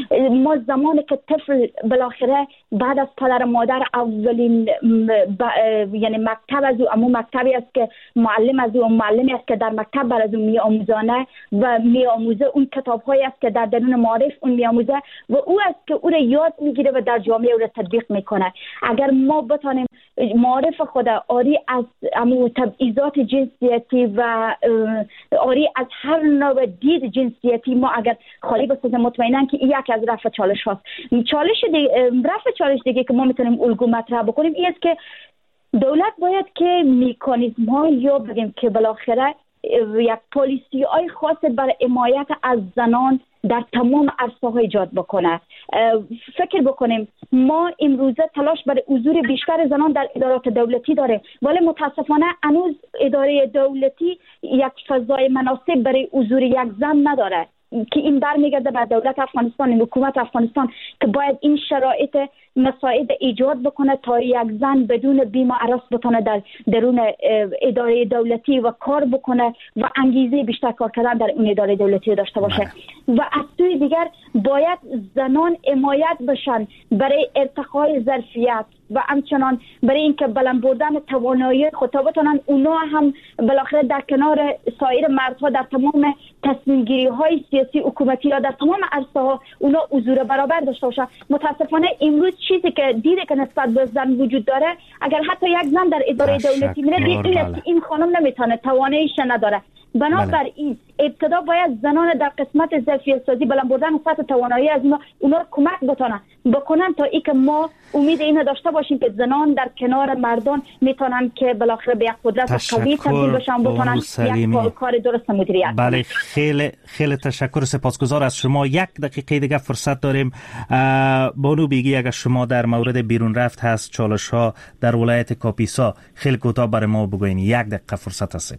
ما زمانی که طفل بالاخره بعد از پدر مادر اولین ب... یعنی مکتب از او، اما مکتبی است که معلم از او، معلمی است که در مکتب بر از او می آموزانه و می آموزه، اون کتاب هایی است که در درون معارف اون می آموزه و او است که او را یاد میگیره و در جامعه او را تطبیق میکنه. اگر ما بتانیم معارف خود آری از امو تبعیضات جنسیتی و آری از هر نوع دید جنسیتی ما اگر خالی بسازیم، مطمئنن که این یکی از رفع چالش هاست. چالش دیگه، رفع چالش دیگه که ما میتونیم الگو مطرح بکنیم این است که دولت باید که میکانیزم ها یا بگیم که بالاخره یک پالیسی های خاص برای حمایت از زنان در تمام عرصه ها ایجاد بکنه. فکر بکنیم ما امروزه تلاش برای حضور بیشتر زنان در ادارات دولتی داره، ولی متاسفانه هنوز اداره دولتی یک فضای مناسب برای حضور یک زن نداره که این برمیگرده به دولت افغانستان، حکومت افغانستان که باید این شرایط مساعد ایجاد بکنه تا یک زن بدون بیم و عرض بتونه در درون اداره دولتی و کار بکنه و انگیزه بیشتر کار کردن در اون اداره دولتی داشته باشه. و از سوی دیگر باید زنان حمایت بشن برای ارتقای ظرفیت و همچنان برای اینکه بلند بردن توانایی خود تا بتونن اونا هم بالاخره در کنار سایر مردها در تمام تصمیم گیری های سیاسی حکومتی یا در تمام عرصه ها اونا حضور برابر داشته باشن. متاسفانه امروز چیزی که دیده که نسبت به زن وجود داره، اگر حتی یک زن در اداره دولتی میره این این خانم نمیتونه، تواناییش نداره. بنابراین ابتدا باید زنان در قسمت ظرفیت سازی بلند بردن سطح توانایی از اونا اونا رو کمک بتونن بکنن تا اینکه ما امید اینو داشته باشیم که زنان در کنار مردان میتونن که بالاخره به یک قدرت قوی تبدیل بشن، بتونن یک کار درست مدیریت. بله، خیلی خیلی تشکر، سپاسگزار از شما. یک دقیقه دیگه فرصت داریم. بانو بیگی اگر شما در مورد بیرون رفت هست چالش ها در ولایت کاپیسا خیلی کوتاه برای ما بگوین، یک دقیقه فرصت هست.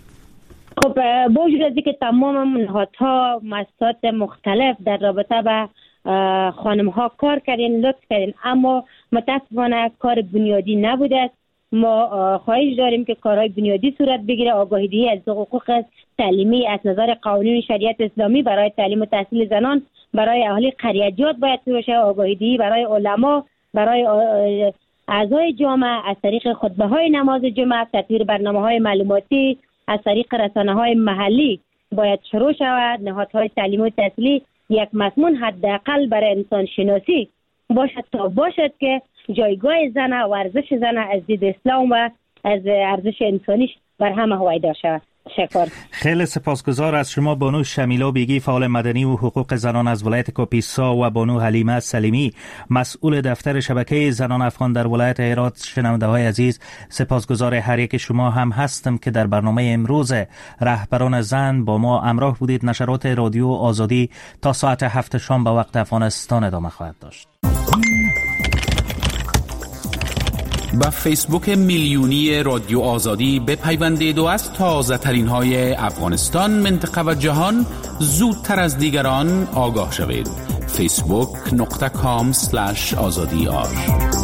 خب با وجود از اینکه تمام نهادها مؤسسات مختلف در رابطه با خانم ها کار کردین، لطف کردین، اما متاسفانه کار بنیادی نبوده است ما خواهش داریم که کارهای بنیادی صورت بگیره، آگاهی دهی از حقوق تعلیمی از نظر قوانین شریعت اسلامی برای تعلیم و تحصیل زنان، برای اهالی قریجات باید باشه، آگاهی دهی برای علما، برای اعضای جامعه از طریق خطبه های نماز جمعه، تطویر برنامه های معلوماتی از طریق رسانه های محلی باید شروع شود. نهادهای تعلیم و تحصیلی یک مضمون حداقل برای انسان شناسی باشد تا باشد که جایگاه زن و ارزش زن از دید اسلام و از ارزش انسانیش بر همه هویدا شود. شکر. خیلی سپاسگزار از شما بانو شمیلا بیگی، فعال مدنی و حقوق زنان از ولایت کاپیسا، و بانو حلیمه سلیمی، مسئول دفتر شبکه زنان افغان در ولایت هرات. شنونده های عزیز، سپاسگزار هر یک شما هم هستم که در برنامه امروز رهبران زن با ما همراه بودید. نشرات رادیو آزادی تا ساعت هفت شام به وقت افغانستان ادامه خواهد داشت. با فیسبوک میلیونی رادیو آزادی بپیوندید و از تازه ترین های افغانستان، منطقه و جهان زودتر از دیگران آگاه شوید. فیسبوک نقطه کام سلش آزادی آر